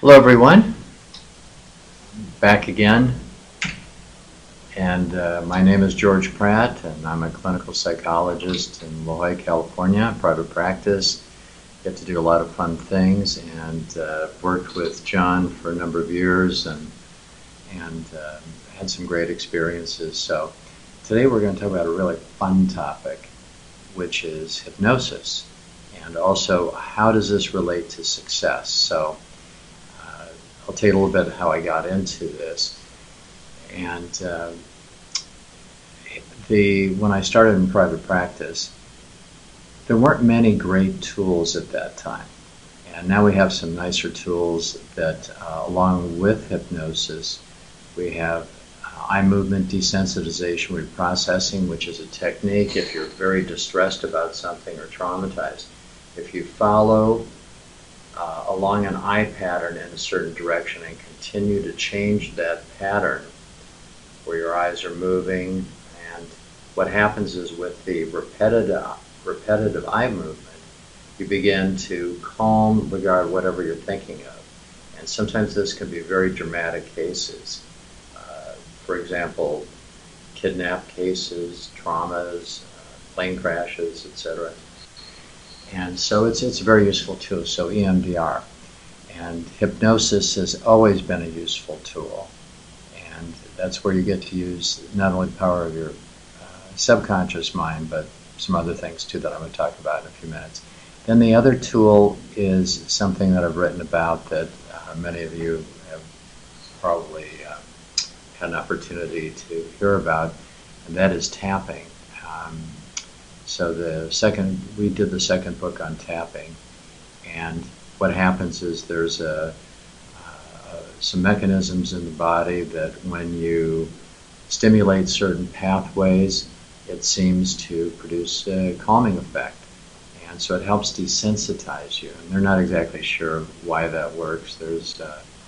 Hello everyone, back again, and my name is George Pratt, and I'm a clinical psychologist in La Jolla, California, private practice. Get to do a lot of fun things, and worked with John for a number of years, and had some great experiences. So today we're going to talk about a really fun topic, which is hypnosis, and also how does this relate to success. So I'll tell you a little bit how I got into this. And when I started in private practice, there weren't many great tools at that time. And now we have some nicer tools that, along with hypnosis, we have eye movement desensitization reprocessing, which is a technique if you're very distressed about something or traumatized. If you follow along an eye pattern in a certain direction and continue to change that pattern where your eyes are moving, and what happens is with the repetitive eye movement, you begin to calm regard whatever you're thinking of. And sometimes this can be very dramatic cases. For example, kidnap cases, traumas, plane crashes, etc. And so it's a very useful tool, so EMDR. And hypnosis has always been a useful tool. And that's where you get to use not only the power of your subconscious mind, but some other things too that I'm going to talk about in a few minutes. Then the other tool is something that I've written about that many of you have probably had an opportunity to hear about, and that is tapping. So we did the second book on tapping, and what happens is there's some mechanisms in the body that when you stimulate certain pathways, it seems to produce a calming effect, and so it helps desensitize you. And they're not exactly sure why that works. There's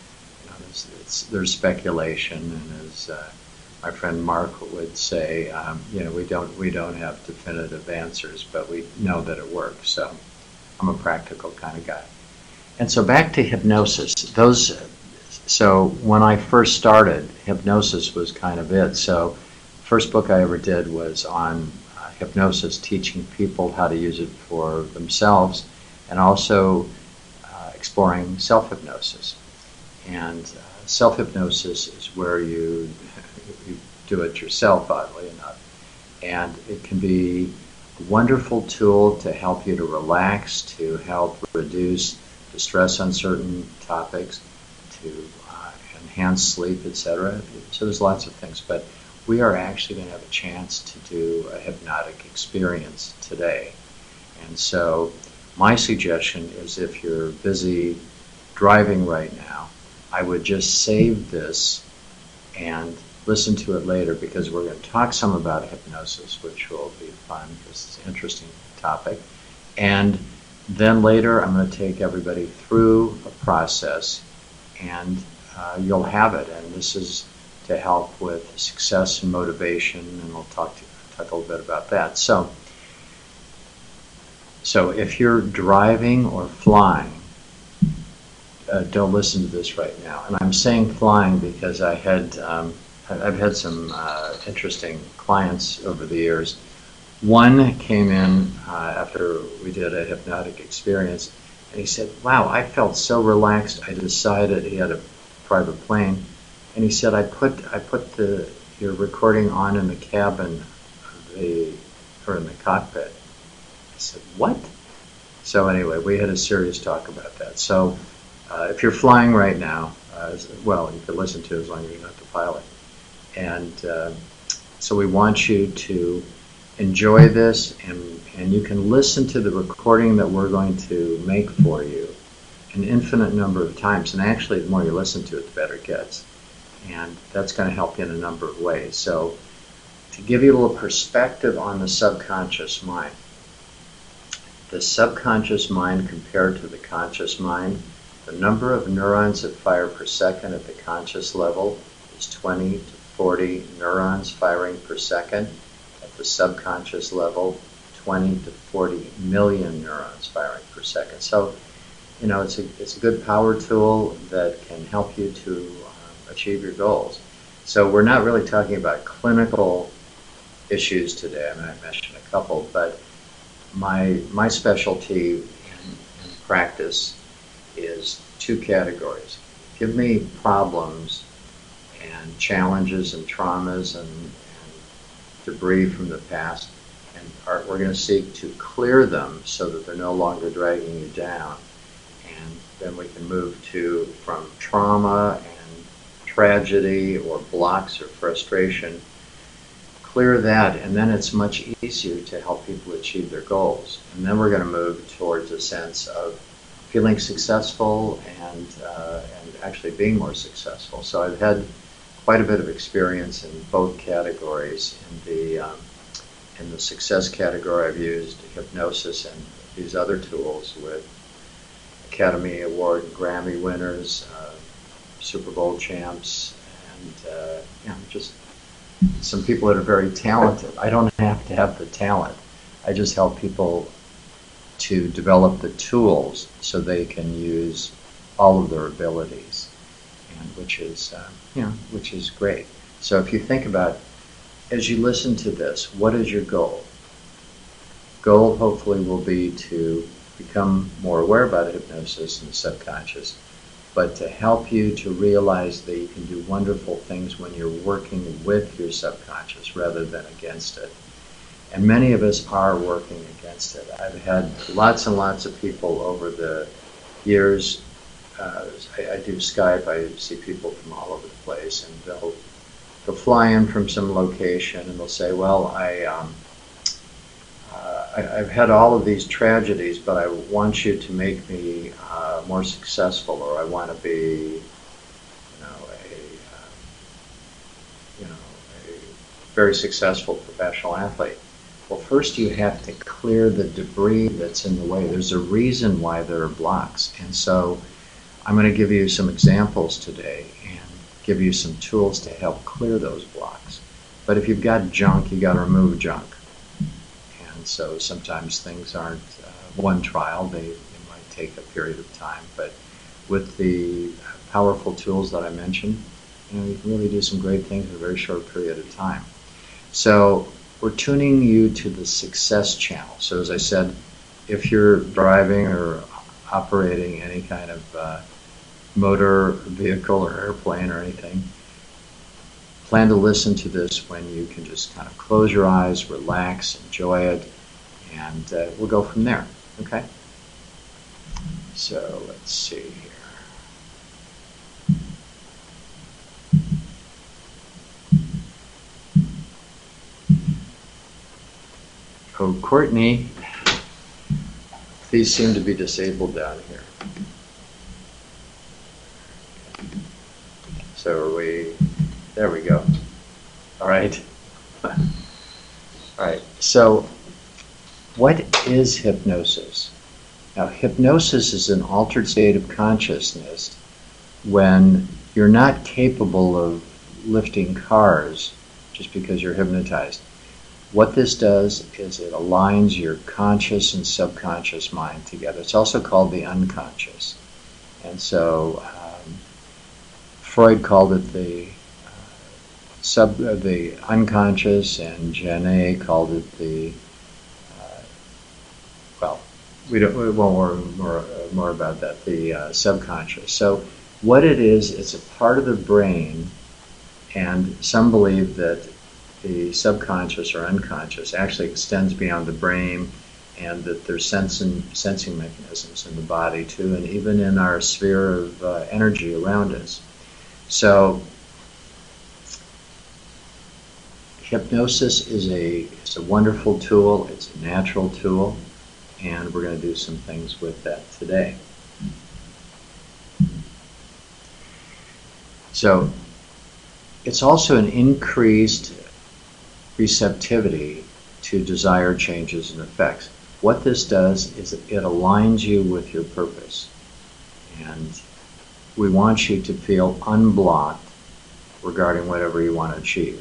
speculation, and as my friend Mark would say, we don't have definitive answers, but we know that it works. So I'm a practical kind of guy. And so back to hypnosis. So when I first started, hypnosis was kind of it. So the first book I ever did was on hypnosis, teaching people how to use it for themselves, and also exploring self-hypnosis. And self-hypnosis is where you do it yourself, oddly enough. And it can be a wonderful tool to help you to relax, to help reduce the stress on certain topics, to enhance sleep, etc. So there's lots of things. But we are actually going to have a chance to do a hypnotic experience today. And so my suggestion is, if you're busy driving right now, I would just save this and listen to it later, because we're going to talk some about hypnosis, which will be fun. This is an interesting topic. And then later I'm going to take everybody through a process, and you'll have it. And this is to help with success and motivation, and we'll talk a little bit about that. So if you're driving or flying, don't listen to this right now. And I'm saying flying because I've had some interesting clients over the years. One came in after we did a hypnotic experience, and he said, "Wow, I felt so relaxed. I decided," he had a private plane, and he said, I put your recording on in the cabin or in the cockpit." I said, "What?" So anyway, we had a serious talk about that. So if you're flying right now, you could listen to it as long as you're not the pilot. And so we want you to enjoy this, and you can listen to the recording that we're going to make for you an infinite number of times. And actually, the more you listen to it, the better it gets. And that's going to help you in a number of ways. So to give you a little perspective on the subconscious mind, the subconscious mind compared to the conscious mind, the number of neurons that fire per second at the conscious level is 20 to 40 neurons firing per second. At the subconscious level, 20 to 40 million neurons firing per second. So it's a good power tool that can help you to achieve your goals. So we're not really talking about clinical issues today. I mean, I mentioned a couple, but my specialty in practice is two categories. Give me problems and challenges and traumas and debris from the past, and we're going to seek to clear them so that they're no longer dragging you down. And then we can move to from trauma and tragedy or blocks or frustration, clear that, and then it's much easier to help people achieve their goals. And then we're going to move towards a sense of feeling successful and actually being more successful. So I've had quite a bit of experience in both categories. In the success category, I've used hypnosis and these other tools with Academy Award and Grammy winners, Super Bowl champs, and just some people that are very talented. I don't have to have the talent. I just help people to develop the tools so they can use all of their abilities, and which is great. So if you think about, as you listen to this, what is your goal? Goal hopefully will be to become more aware about hypnosis and the subconscious, but to help you to realize that you can do wonderful things when you're working with your subconscious rather than against it. And many of us are working against it. I've had lots and lots of people over the years. I do Skype. I see people from all over the place, and they'll fly in from some location, and they'll say, "Well, I've had all of these tragedies, but I want you to make me more successful, or I want to be, a very successful professional athlete." Well, first you have to clear the debris that's in the way. There's a reason why there are blocks, and so I'm going to give you some examples today and give you some tools to help clear those blocks. But if you've got junk, you got to remove junk. And so sometimes things aren't one trial. They might take a period of time. But with the powerful tools that I mentioned, you can really do some great things in a very short period of time. So we're tuning you to the success channel. So as I said, if you're driving or operating any kind of motor vehicle or airplane or anything, plan to listen to this when you can just kind of close your eyes, relax, enjoy it, and we'll go from there, okay? So let's see here. Oh, Courtney, these seem to be disabled down here. So there we go. All right. All right, so what is hypnosis? Now, hypnosis is an altered state of consciousness when you're not capable of lifting cars just because you're hypnotized. What this does is it aligns your conscious and subconscious mind together. It's also called the unconscious. And so Freud called it the unconscious, and Janet called it the, we won't worry more about that, the subconscious. So what it is, it's a part of the brain, and some believe that the subconscious or unconscious actually extends beyond the brain, and that there's sensing mechanisms in the body too, and even in our sphere of energy around us. So hypnosis is a wonderful tool. It's a natural tool, and we're going to do some things with that today. So it's also an increased receptivity to desired changes and effects. What this does is it aligns you with your purpose, and we want you to feel unblocked regarding whatever you want to achieve.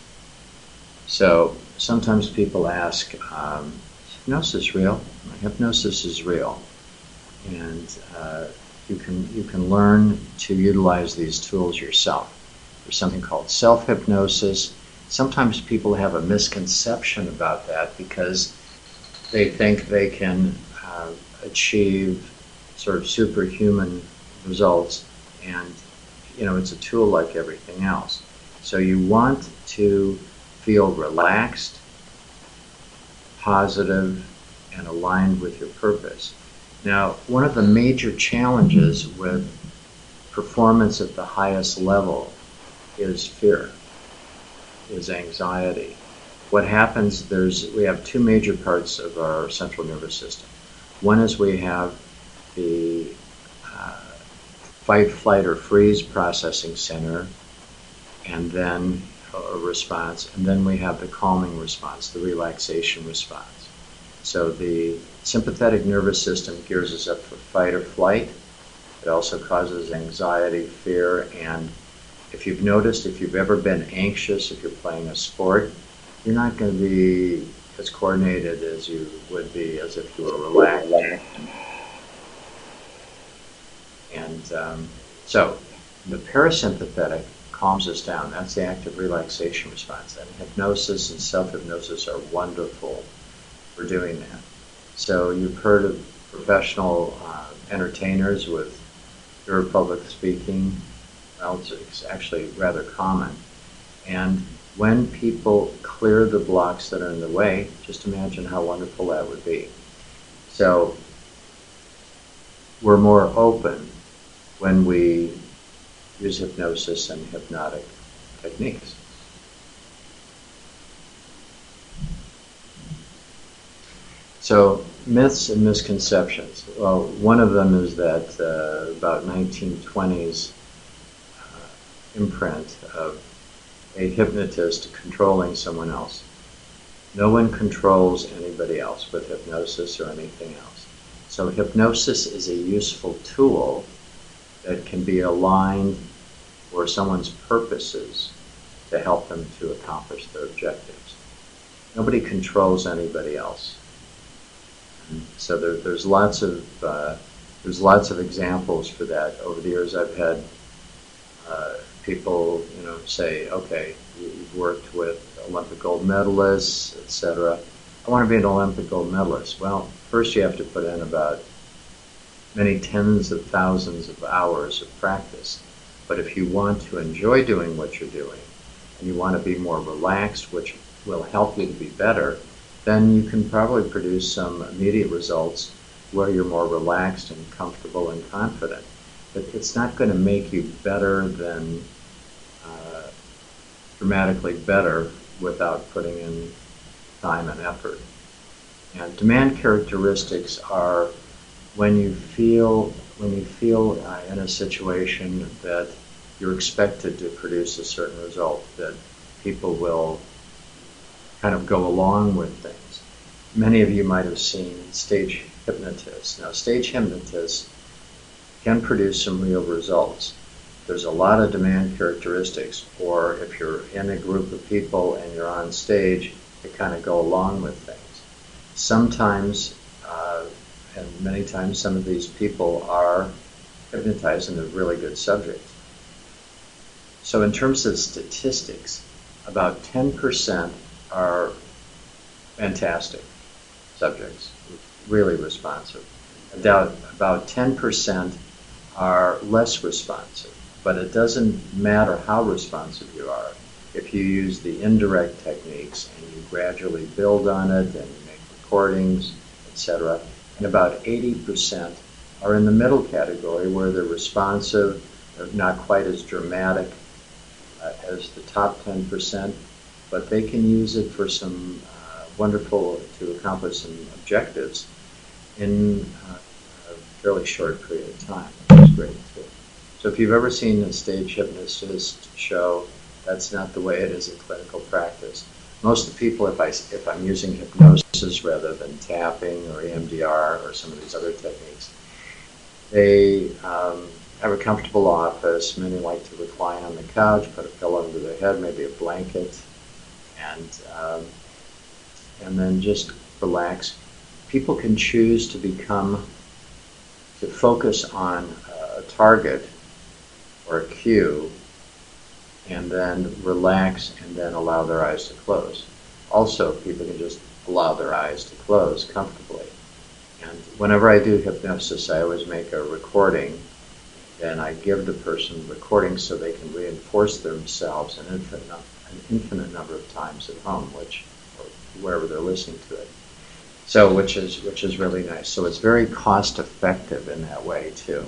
So sometimes people ask, is hypnosis real? Hypnosis is real. and you can learn to utilize these tools yourself. There's something called self-hypnosis. Sometimes people have a misconception about that because they think they can achieve sort of superhuman results, and it's a tool like everything else. So you want to feel relaxed, positive, and aligned with your purpose. Now, one of the major challenges with performance at the highest level is fear, is anxiety. What happens, we have two major parts of our central nervous system. One is we have the fight, flight, or freeze processing center, and then a response, and then we have the calming response, the relaxation response. So the sympathetic nervous system gears us up for fight or flight. It also causes anxiety, fear, and if you've noticed, if you've ever been anxious, if you're playing a sport, you're not going to be as coordinated as you would be as if you were relaxed. And so the parasympathetic calms us down. That's the active relaxation response. And hypnosis and self-hypnosis are wonderful for doing that. So you've heard of professional entertainers with fear of public speaking. Well, it's actually rather common. And when people clear the blocks that are in the way, just imagine how wonderful that would be. So we're more open when we use hypnosis and hypnotic techniques. So myths and misconceptions. Well, one of them is that about 1920s imprint of a hypnotist controlling someone else. No one controls anybody else with hypnosis or anything else. So hypnosis is a useful tool that can be aligned for someone's purposes to help them to accomplish their objectives. Nobody controls anybody else. And so there's lots of examples for that. Over the years, I've had people, say, okay, you've worked with Olympic gold medalists, etc. I want to be an Olympic gold medalist. Well, first you have to put in about many tens of thousands of hours of practice. But if you want to enjoy doing what you're doing, and you want to be more relaxed, which will help you to be better, then you can probably produce some immediate results where you're more relaxed and comfortable and confident. But it's not going to make you better than dramatically better without putting in time and effort. And demand characteristics are when you feel in a situation that you're expected to produce a certain result, that people will kind of go along with things. Many of you might have seen stage hypnotists. Now, stage hypnotists can produce some real results. There's a lot of demand characteristics, or if you're in a group of people and you're on stage, you kind of go along with things. Sometimes, and many times, some of these people are hypnotized and they're really good subjects. So in terms of statistics, about 10% are fantastic subjects, really responsive. About 10% are less responsive, but it doesn't matter how responsive you are. If you use the indirect techniques and you gradually build on it and you make recordings, etc., and about 80% are in the middle category where they're responsive, they're not quite as dramatic as the top 10%, but they can use it for some to accomplish some objectives in a fairly short period of time, which is great too. So if you've ever seen a stage hypnotist show, that's not the way it is in clinical practice. Most of the people, if I'm using hypnosis rather than tapping or EMDR or some of these other techniques, they have a comfortable office. Many like to recline on the couch, put a pillow under their head, maybe a blanket, and then just relax. People can choose to become to focus on a target or a cue and then relax and then allow their eyes to close. Also, people can just allow their eyes to close comfortably. And whenever I do hypnosis, I always make a recording, and I give the person recordings so they can reinforce themselves an infinite number of times at home, or wherever they're listening to it. So, which is really nice. So it's very cost effective in that way too.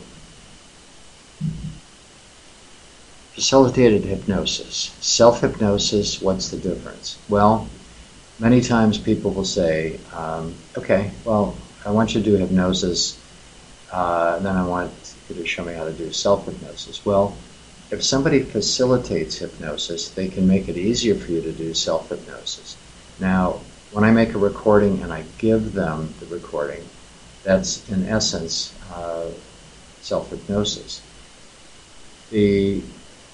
Facilitated hypnosis. Self-hypnosis, what's the difference? Well, many times people will say, okay, well, I want you to do hypnosis, and then I want you to show me how to do self-hypnosis. Well, if somebody facilitates hypnosis, they can make it easier for you to do self-hypnosis. Now, when I make a recording and I give them the recording, that's in essence self-hypnosis. The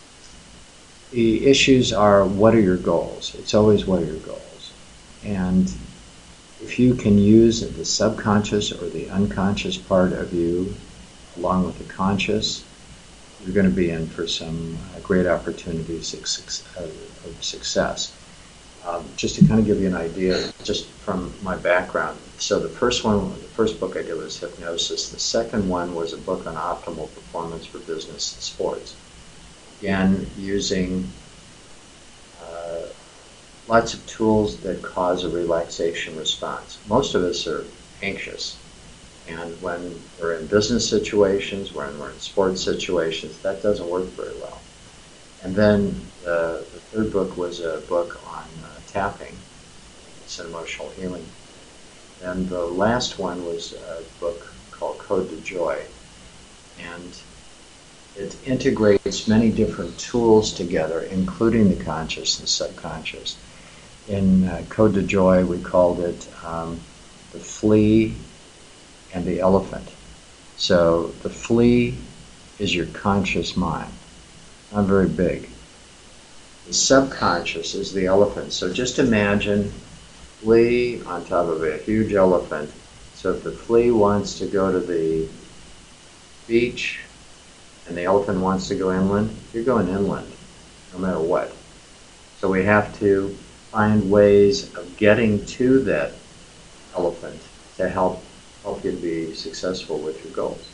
issues are, what are your goals? It's always, what are your goals? And if you can use the subconscious or the unconscious part of you along with the conscious, you're going to be in for some great opportunities of success. Just to kind of give you an idea, just from my background. So the first book I did was hypnosis. The second one was a book on optimal performance for business and sports. Again, using lots of tools that cause a relaxation response. Most of us are anxious, and when we're in business situations, when we're in sports situations, that doesn't work very well. And then the third book was a book on tapping. It's an emotional healing. And the last one was a book called Code to Joy. And it integrates many different tools together, including the conscious and subconscious. In Code to Joy, we called it the flea and the elephant. So the flea is your conscious mind, not very big. The subconscious is the elephant. So just imagine flea on top of a huge elephant. So if the flea wants to go to the beach and the elephant wants to go inland, you're going inland, no matter what. So we have to find ways of getting to that elephant to help you to be successful with your goals.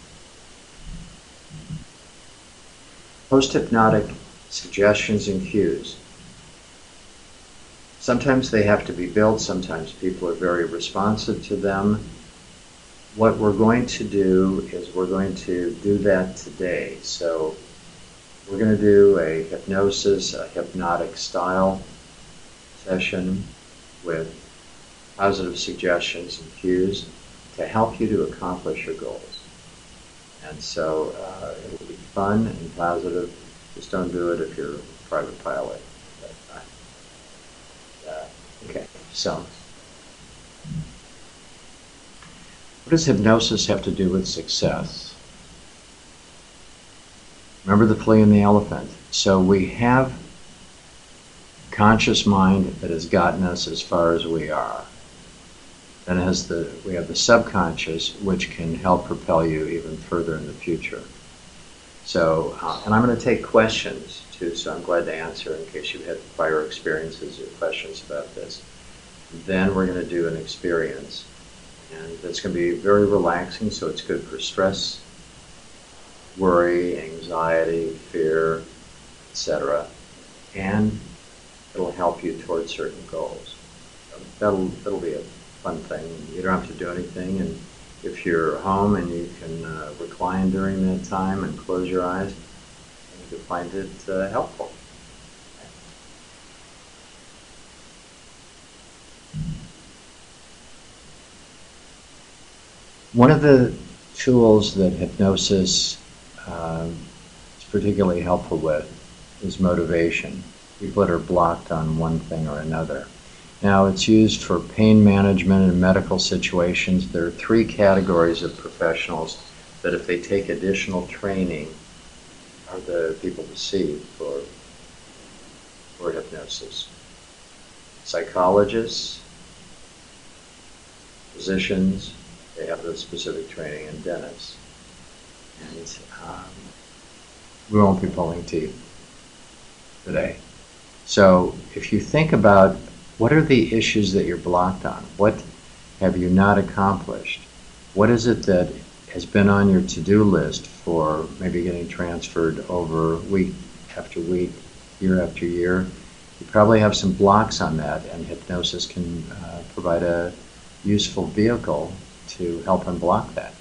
Post-hypnotic suggestions and cues. Sometimes they have to be built, sometimes people are very responsive to them. What we're going to do is we're going to do that today. So we're going to do a hypnosis, a hypnotic style session with positive suggestions and cues to help you to accomplish your goals. And so it will be fun and positive. Just don't do it if you're a private pilot at that time. Okay, so what does hypnosis have to do with success? Remember the flea and the elephant. So we have a conscious mind that has gotten us as far as we are. Then we have the subconscious, which can help propel you even further in the future. So, and I'm going to take questions too, so I'm glad to answer in case you've had prior experiences or questions about this. Then we're going to do an experience. And it's going to be very relaxing, so it's good for stress, worry, anxiety, fear, etc. And it'll help you towards certain goals. So that'll be a fun thing. You don't have to do anything, and if you're home and you can recline during that time and close your eyes, you can find it helpful. One of the tools that hypnosis is particularly helpful with is motivation. People that are blocked on one thing or another. Now, it's used for pain management in medical situations. There are 3 categories of professionals that, if they take additional training, are the people to see for hypnosis. Psychologists, physicians, They have the specific training in dentists. And we won't be pulling teeth today. So if you think about what are the issues that you're blocked on, what have you not accomplished, what is it that has been on your to-do list for maybe getting transferred over week after week, year after year, you probably have some blocks on that, and hypnosis can provide a useful vehicle to help unblock that.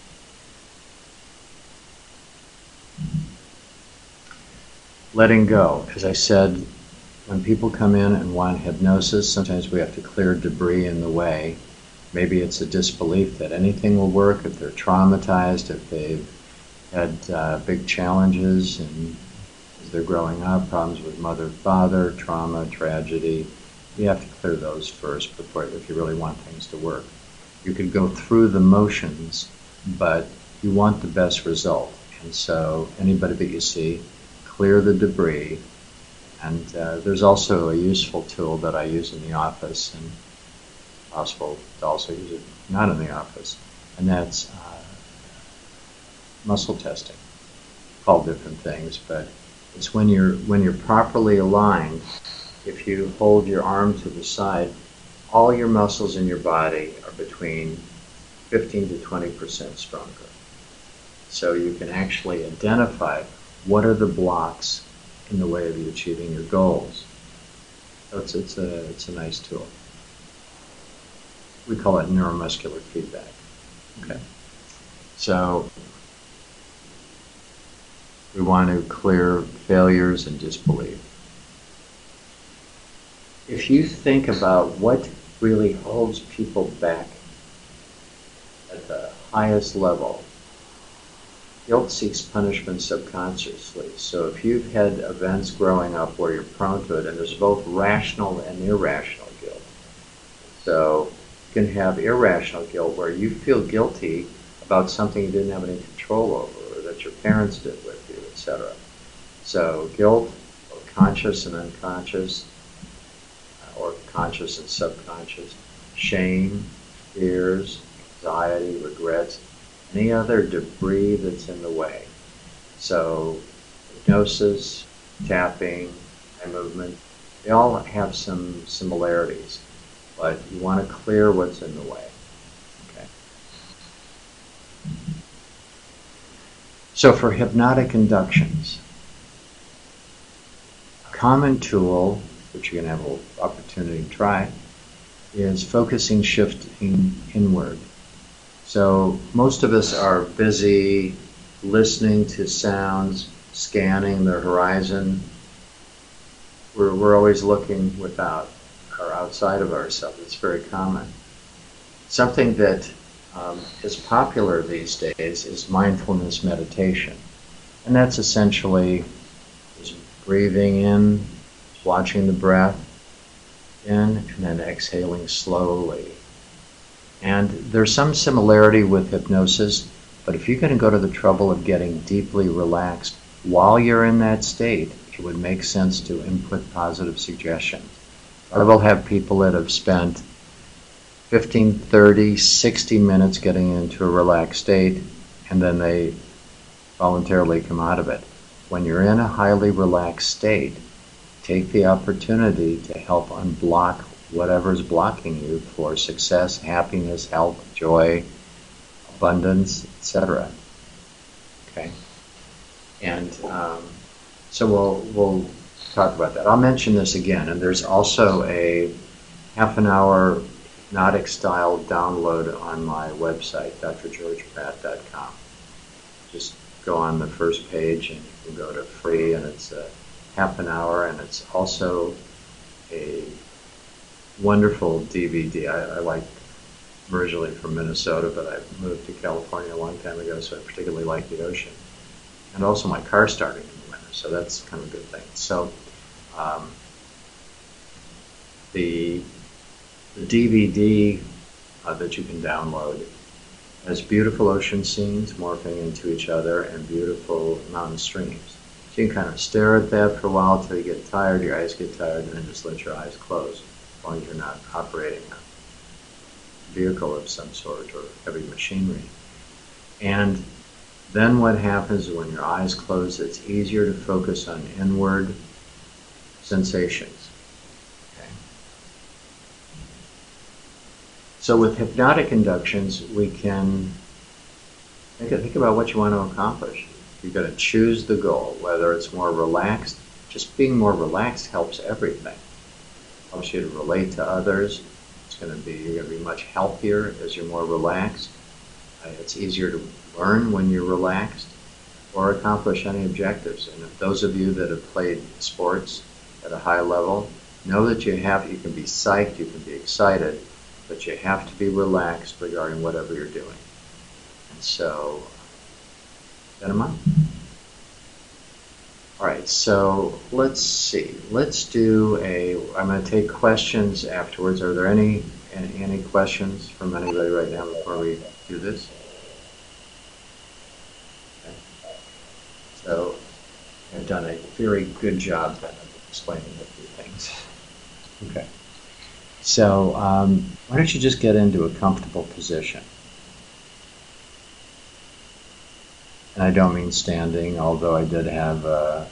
Letting go. As I said, when people come in and want hypnosis, sometimes we have to clear debris in the way. Maybe it's a disbelief that anything will work if they're traumatized, if they've had big challenges and as they're growing up, problems with mother, father, trauma, tragedy. You have to clear those first before, if you really want things to work. You could go through the motions, but you want the best result. And so anybody that you see, clear the debris. And there's also a useful tool that I use in the office, and possible to also use it not in the office, and that's muscle testing. Called different things, but it's when you're properly aligned. If you hold your arm to the side, all your muscles in your body are between 15 to 20% stronger. So you can actually identify what are the blocks in the way of you achieving your goals. So it's a nice tool. We call it neuromuscular feedback. Okay. So we want to clear failures and disbelief. If you think about what really holds people back at the highest level, guilt seeks punishment subconsciously. So if you've had events growing up where you're prone to it, and there's both rational and irrational guilt. So you can have irrational guilt where you feel guilty about something you didn't have any control over, or that your parents did with you, etc. So guilt, or conscious and unconscious, or conscious and subconscious, shame, fears, anxiety, regrets, any other debris that's in the way. So hypnosis, tapping, eye movement, they all have some similarities, but you want to clear what's in the way. Okay. So for hypnotic inductions, a common tool, which you're going to have an opportunity to try, is focusing, shifting inward. So most of us are busy listening to sounds, scanning the horizon. We're always looking without or outside of ourselves. It's very common. Something that is popular these days is mindfulness meditation. And that's essentially just breathing in, watching the breath in, and then exhaling slowly. And there's some similarity with hypnosis, but if you're going to go to the trouble of getting deeply relaxed while you're in that state, it would make sense to input positive suggestions. I will have people that have spent 15, 30, 60 minutes getting into a relaxed state, and then they voluntarily come out of it. When you're in a highly relaxed state, take the opportunity to help unblock whatever's blocking you for success, happiness, health, joy, abundance, etc. Okay, and so we'll talk about that. I'll mention this again, and there's also a half-an-hour hypnotic style download on my website, drgeorgepratt.com. Just go on the first page, and you can go to free, and it's a half an hour, and it's also a wonderful DVD. I like, I'm originally from Minnesota, but I moved to California a long time ago, so I particularly like the ocean. And also my car started in the winter, so that's kind of a good thing. So the DVD that you can download has beautiful ocean scenes morphing into each other and beautiful mountain streams. So you can kind of stare at that for a while until you get tired, your eyes get tired, and then just let your eyes close as long as you're not operating them. vehicle of some sort or heavy machinery. And then what happens is when your eyes close, it's easier to focus on inward sensations. Okay? So with hypnotic inductions, we can think about what you want to accomplish. You're going to choose the goal, whether it's more relaxed. Just being more relaxed helps everything. Helps you to relate to others. You're going to be much healthier as you're more relaxed. It's easier to learn when you're relaxed or accomplish any objectives. And if those of you that have played sports at a high level know that you can be psyched, you can be excited, but you have to be relaxed regarding whatever you're doing. And so, got in mind? All right, so let's see. I'm going to take questions afterwards. Are there any questions from anybody right now before we do this? Okay. So I've done a very good job of explaining a few things. Okay. So why don't you just get into a comfortable position? And I don't mean standing, although I did have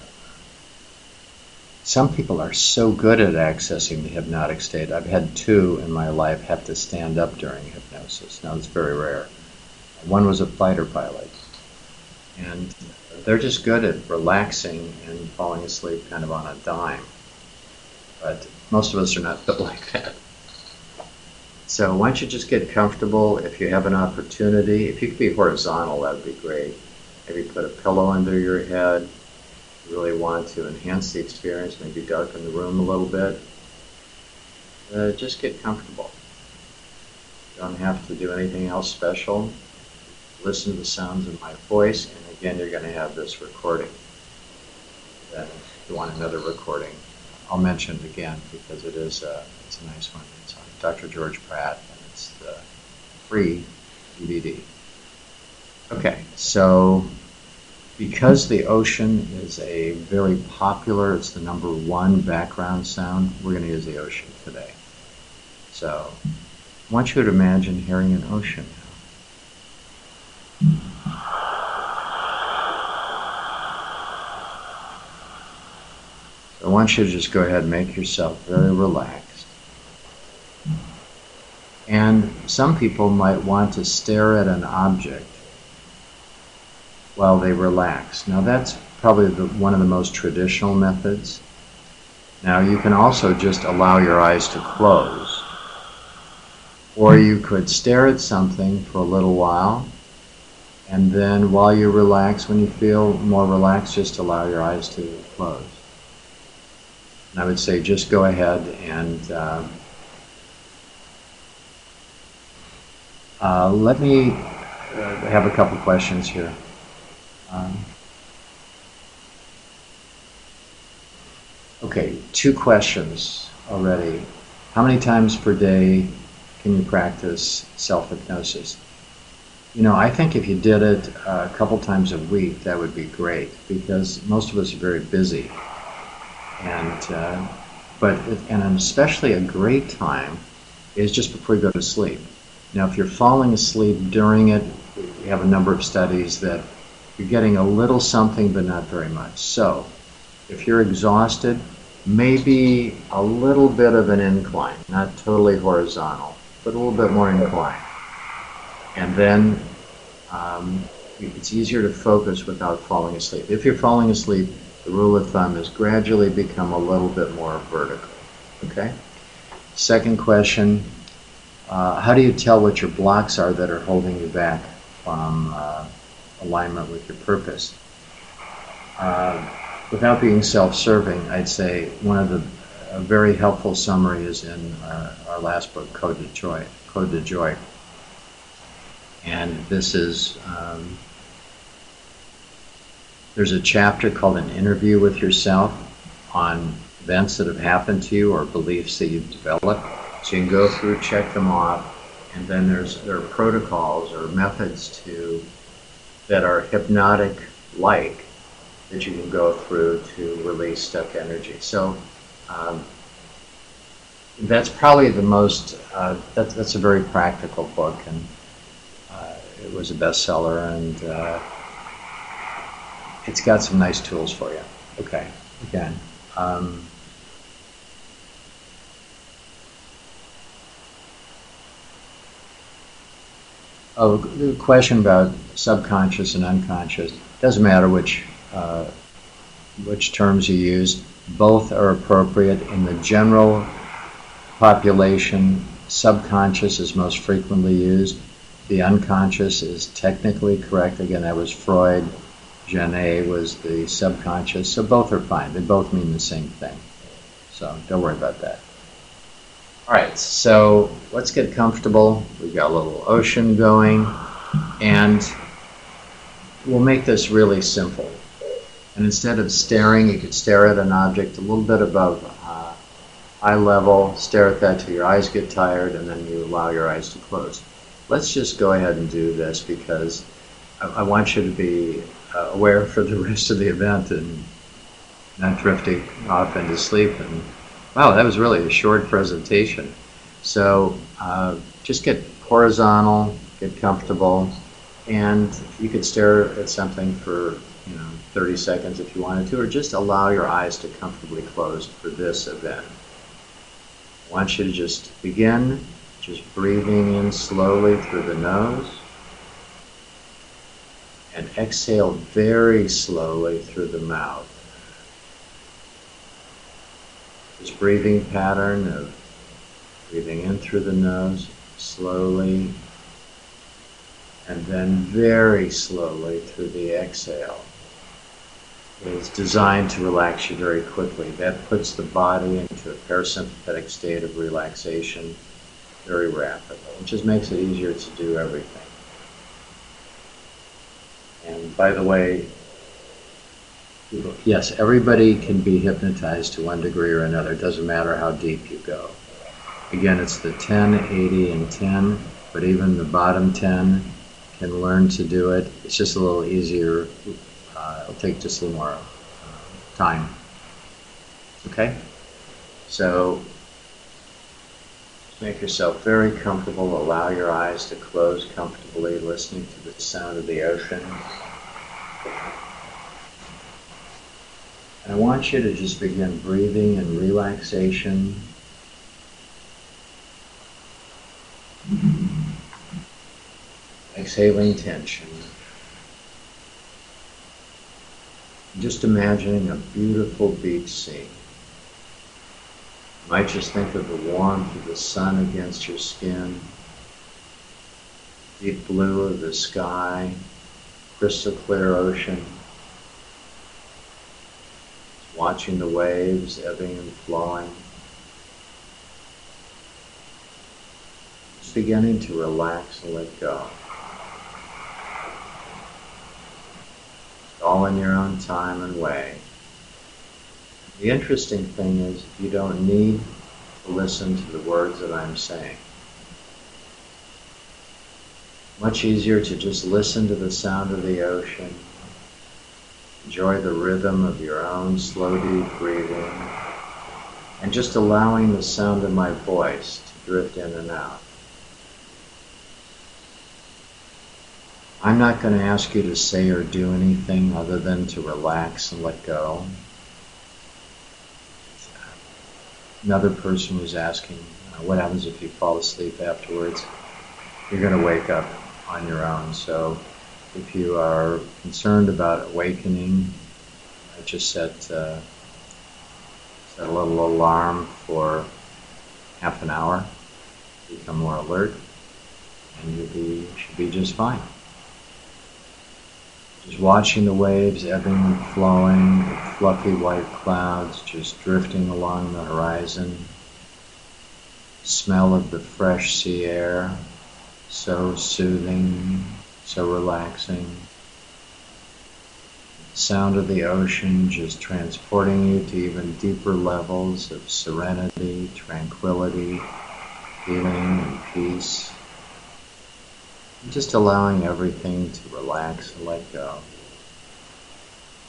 some people are so good at accessing the hypnotic state. I've had two in my life have to stand up during hypnosis. Now, it's very rare. One was a fighter pilot. And they're just good at relaxing and falling asleep kind of on a dime. But most of us are not built like that. So why don't you just get comfortable. If you have an opportunity, if you could be horizontal, that would be great. Maybe put a pillow under your head. If you really want to enhance the experience, maybe darken the room a little bit. Just get comfortable. You don't have to do anything else special. Listen to the sounds of my voice, and again, you're going to have this recording. Then if you want another recording, I'll mention it again because it's a nice one. It's on Dr. George Pratt, and it's the free DVD. Okay, so because the ocean is a very popular, it's the #1 background sound, we're going to use the ocean today. So I want you to imagine hearing an ocean now. I want you to just go ahead and make yourself very relaxed. And some people might want to stare at an object while they relax. Now that's probably one of the most traditional methods. Now you can also just allow your eyes to close. Or you could stare at something for a little while, and then while you relax, when you feel more relaxed, just allow your eyes to close. And I would say just go ahead and let me have a couple questions here. Okay, 2 questions already. How many times per day can you practice self-hypnosis? You know, I think if you did it a couple times a week, that would be great, because most of us are very busy. And especially a great time is just before you go to sleep. Now, if you're falling asleep during it, we have a number of studies that you're getting a little something, but not very much. So, if you're exhausted, maybe a little bit of an incline, not totally horizontal, but a little bit more incline. And then it's easier to focus without falling asleep. If you're falling asleep, the rule of thumb is gradually become a little bit more vertical. Okay? Second question, how do you tell what your blocks are that are holding you back from alignment with your purpose? Without being self-serving, I'd say a very helpful summary is in our last book, Code to Joy. And this is, there's a chapter called An Interview with Yourself on events that have happened to you or beliefs that you've developed. So you can go through, check them off, and then there are protocols or methods that are hypnotic-like that you can go through to release stuck energy. So That's probably the most, that's a very practical book, and it was a bestseller, and it's got some nice tools for you. Okay, again. Um, oh, the question about subconscious and unconscious, doesn't matter which terms you use, both are appropriate in the general population. Subconscious is most frequently used. The unconscious is technically correct. Again, that was Freud. Janet was the subconscious. So both are fine. They both mean the same thing. So don't worry about that. All right, so let's get comfortable. We've got a little ocean going, and we'll make this really simple. And instead of staring, you could stare at an object a little bit above eye level, stare at that till your eyes get tired, and then you allow your eyes to close. Let's just go ahead and do this, because I want you to be aware for the rest of the event and not drifting off into sleep. And wow, that was really a short presentation. So just get horizontal, get comfortable, and you could stare at something for 30 seconds if you wanted to, or just allow your eyes to comfortably close for this event. I want you to just begin just breathing in slowly through the nose and exhale very slowly through the mouth. This breathing pattern of breathing in through the nose slowly and then very slowly through the exhale is designed to relax you very quickly. That puts the body into a parasympathetic state of relaxation very rapidly. It just makes it easier to do everything. And by the way, yes, everybody can be hypnotized to one degree or another. It doesn't matter how deep you go. Again, it's the 10, 80, and 10, but even the bottom 10 can learn to do it. It's just a little easier. It'll take just a little more time. Okay? So make yourself very comfortable. Allow your eyes to close comfortably, listening to the sound of the ocean. And I want you to just begin breathing in relaxation. Exhaling tension. Just imagining a beautiful beach scene. You might just think of the warmth of the sun against your skin, deep blue of the sky, crystal clear ocean, watching the waves ebbing and flowing. Just beginning to relax and let go. All in your own time and way. The interesting thing is you don't need to listen to the words that I'm saying. Much easier to just listen to the sound of the ocean, enjoy the rhythm of your own slow, deep breathing, and just allowing the sound of my voice to drift in and out. I'm not going to ask you to say or do anything other than to relax and let go. Another person was asking, what happens if you fall asleep afterwards? You're going to wake up on your own. So if you are concerned about awakening, I just set a little alarm for half an hour, become more alert, and you should be just fine. Just watching the waves ebbing and flowing, the fluffy white clouds just drifting along the horizon. Smell of the fresh sea air, so soothing, so relaxing. Sound of the ocean just transporting you to even deeper levels of serenity, tranquility, healing, and peace. Just allowing everything to relax and let go.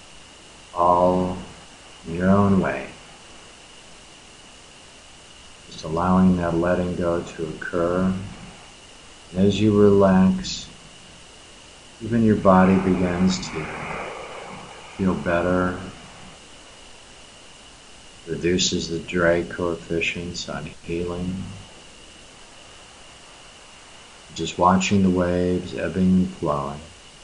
All in your own way. Just allowing that letting go to occur. And as you relax, even your body begins to feel better, reduces the drag coefficients on healing. Just watching the waves ebbing and flowing.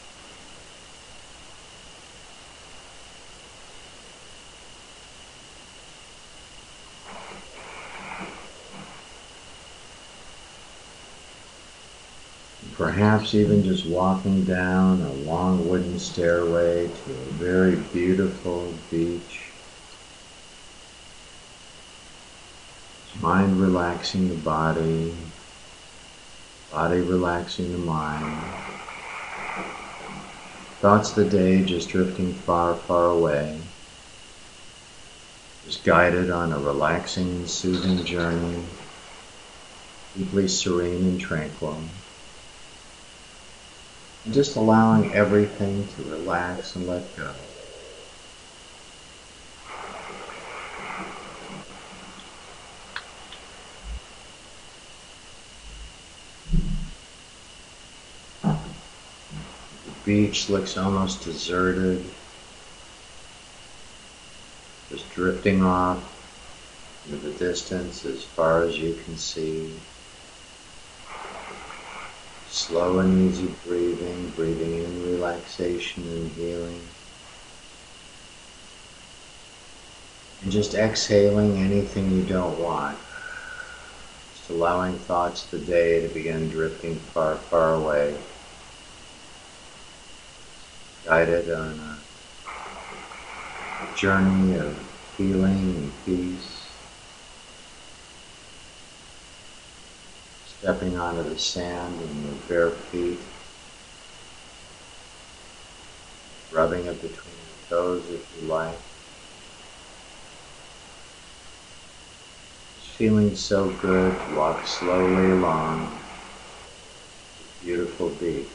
Perhaps even just walking down a long wooden stairway to a very beautiful beach. Mind relaxing the body, body relaxing the mind. Thoughts of the day just drifting far, far away. Just guided on a relaxing and soothing journey, deeply serene and tranquil. And just allowing everything to relax and let go. The beach looks almost deserted, just drifting off into the distance as far as you can see. Slow and easy breathing, breathing in relaxation and healing. And just exhaling anything you don't want. Just allowing thoughts of the day to begin drifting far, far away. Guided on a journey of healing and peace. Stepping onto the sand in your bare feet, rubbing it between your toes if you like. Just feeling so good to walk slowly along this beautiful beach.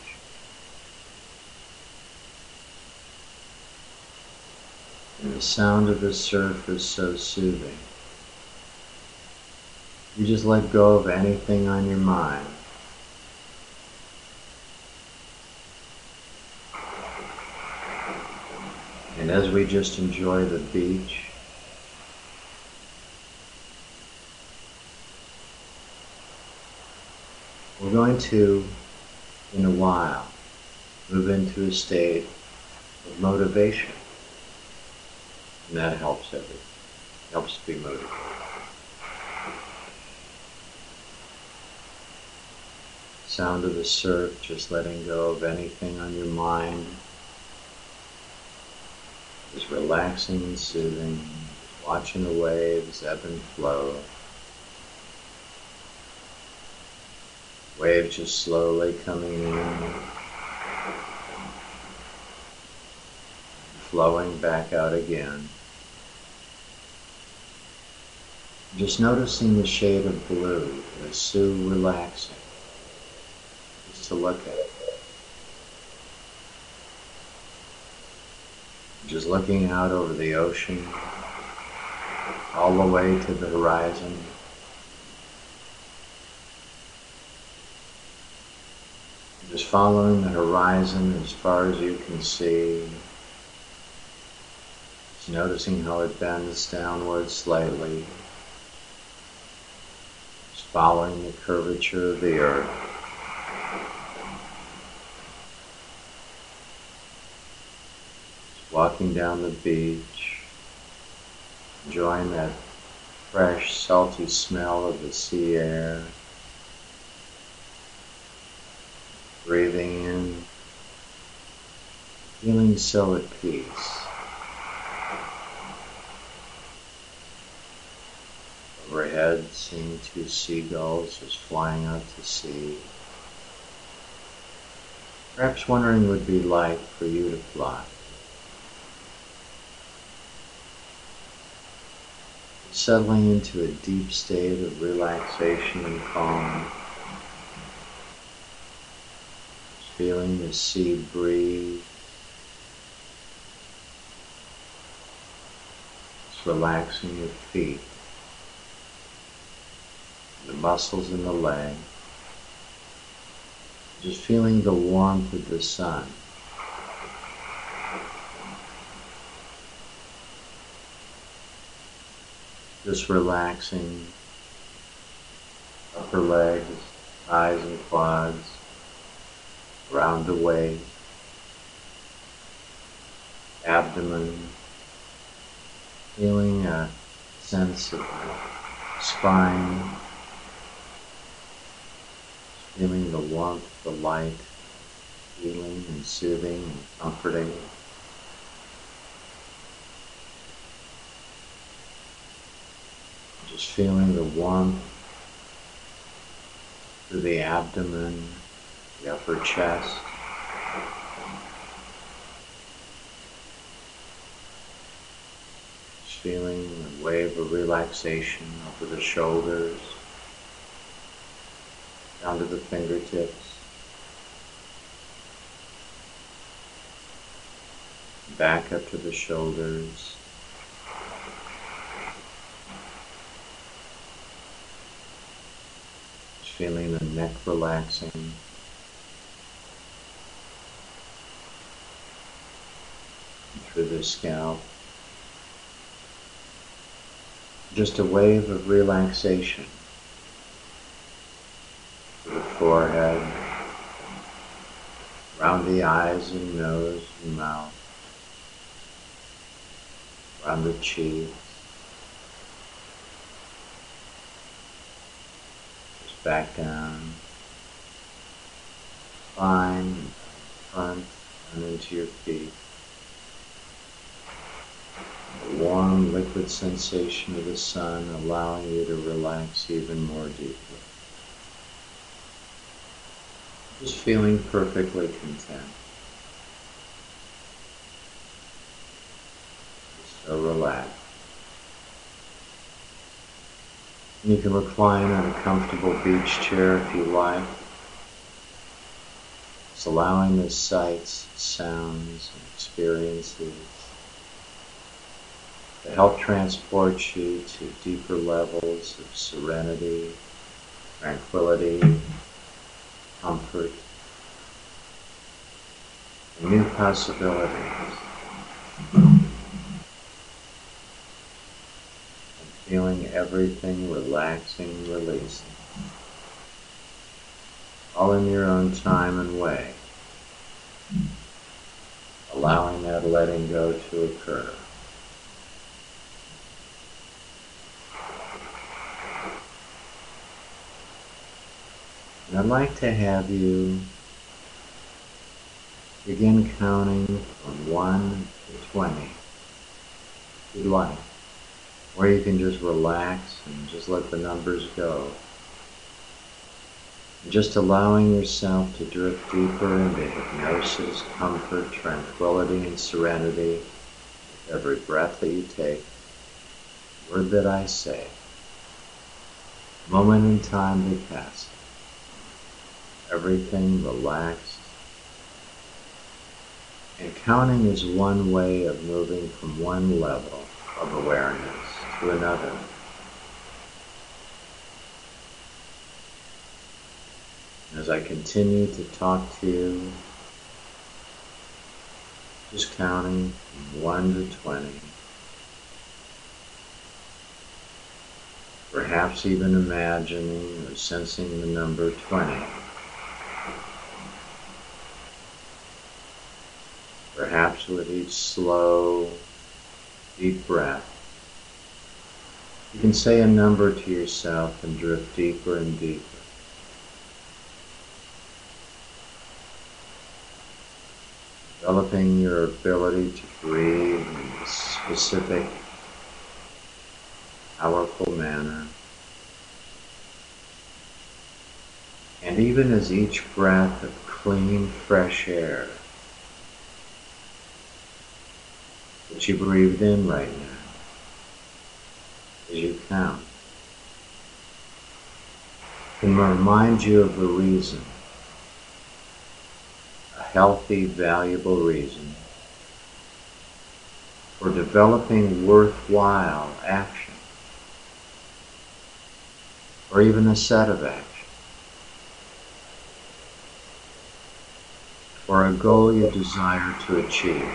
And the sound of the surf is so soothing. You just let go of anything on your mind. And as we just enjoy the beach, we're going to, in a while, move into a state of motivation. And that helps everything. Helps to be motivated. Sound of the surf, just letting go of anything on your mind. Just relaxing and soothing, watching the waves ebb and flow. Waves just slowly coming in, flowing back out again. Just noticing the shade of blue is so relaxing. To look at it. Just looking out over the ocean, all the way to the horizon. Just following the horizon as far as you can see. Just noticing how it bends downward slightly. Just following the curvature of the earth. Walking down the beach, enjoying that fresh, salty smell of the sea air. Breathing in, feeling so at peace. Overhead, seeing two seagulls just flying out to sea. Perhaps wondering what it would be like for you to fly. Settling into a deep state of relaxation and calm. Just feeling the sea breathe. Just relaxing your feet. the muscles in the leg, just feeling the warmth of the sun. Just relaxing upper legs, thighs and quads, around the waist, abdomen, feeling a sense of the spine, feeling the warmth, the light, healing and soothing and comforting. Just feeling the warmth through the abdomen, the upper chest. Just feeling a wave of relaxation over the shoulders, down to the fingertips, back up to the shoulders. Feeling the neck relaxing, through the scalp. Just a wave of relaxation to the forehead, around the eyes and nose and mouth, around the cheeks. Back down, spine, front, and into your feet. The warm liquid sensation of the sun allowing you to relax even more deeply. Just feeling perfectly content. Just so relaxed. You can recline on a comfortable beach chair if you like. Just allowing the sights, sounds, and experiences to help transport you to deeper levels of serenity, tranquility, comfort, and new possibilities. Feeling everything relaxing, releasing, all in your own time and way, allowing that letting go to occur. And I'd like to have you begin counting from 1 to 20, if you'd like. Or you can just relax and just let the numbers go. Just allowing yourself to drift deeper into hypnosis, comfort, tranquility, and serenity with every breath that you take, word that I say, moment in time that passes, everything relaxed. And counting is one way of moving from one level of awareness to another. As I continue to talk to you, just counting from 1 to 20, perhaps even imagining or sensing the number 20. Perhaps with each slow, deep breath, you can say a number to yourself and drift deeper and deeper. Developing your ability to breathe in a specific, powerful manner. And even as each breath of clean, fresh air that you breathed in right now, as you count, can remind you of a reason, a healthy, valuable reason for developing worthwhile action. or even a set of actions, or a goal you desire to achieve.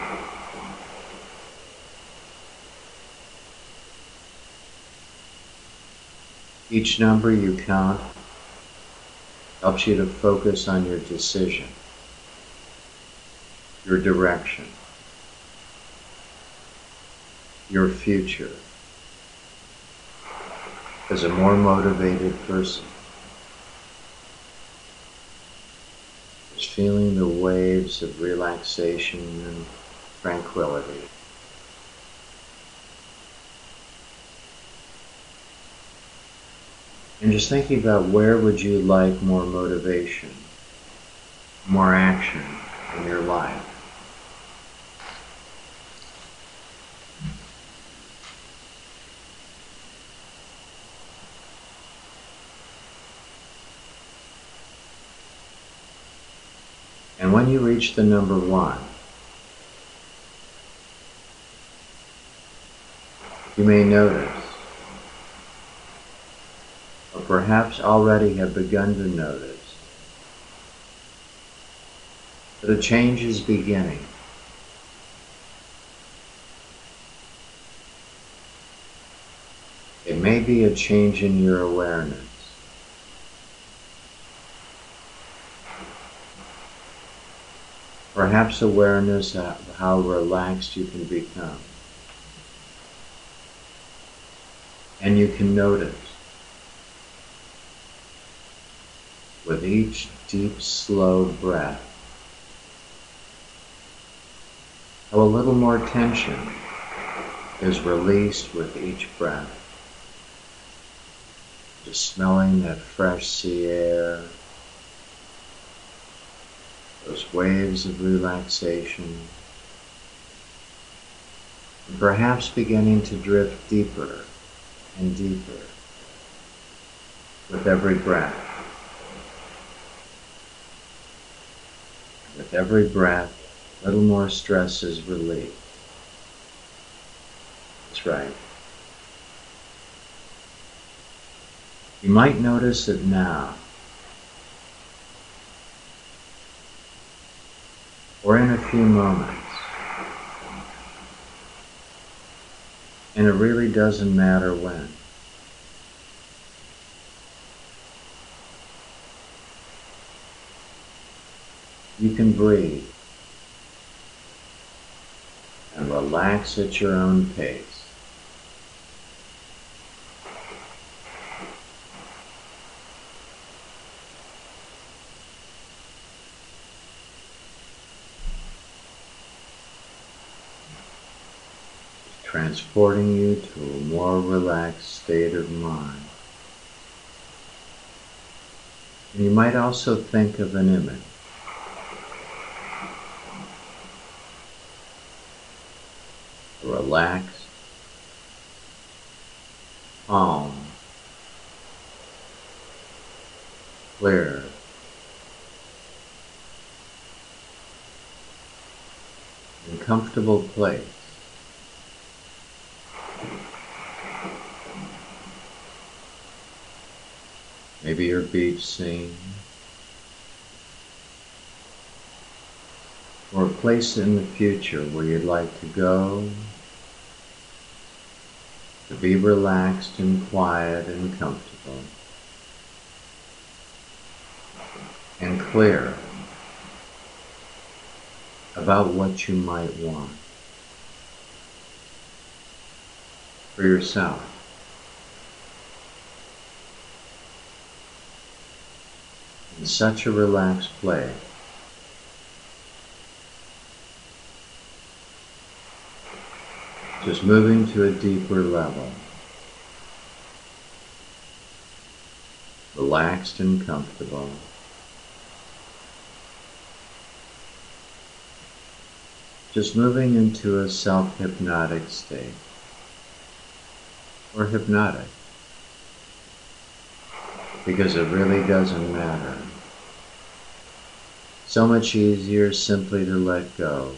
Each number you count helps you to focus on your decision, your direction, your future as a more motivated person. Just feeling the waves of relaxation and tranquility. And just thinking about where would you like more motivation, more action in your life. And when you reach the number 1, you may notice, or perhaps already have begun to notice, that a change is beginning. It may be a change in your awareness. Perhaps awareness of how relaxed you can become. And you can notice with each deep, slow breath how a little more tension is released with each breath. Just smelling that fresh sea air, those waves of relaxation, and perhaps beginning to drift deeper and deeper with every breath. With every breath, a little more stress is relieved. That's right. You might notice it now, or in a few moments. And it really doesn't matter when. You can breathe and relax at your own pace. Transporting you to a more relaxed state of mind. And you might also think of an image. A relaxed, calm, clear, and comfortable place. Maybe your beach scene, or a place in the future where you'd like to go, to be relaxed and quiet and comfortable, and clear about what you might want for yourself. In such a relaxed place, just moving to a deeper level, relaxed and comfortable, just moving into a self-hypnotic state, or hypnotic, because it really doesn't matter. So much easier simply to let go.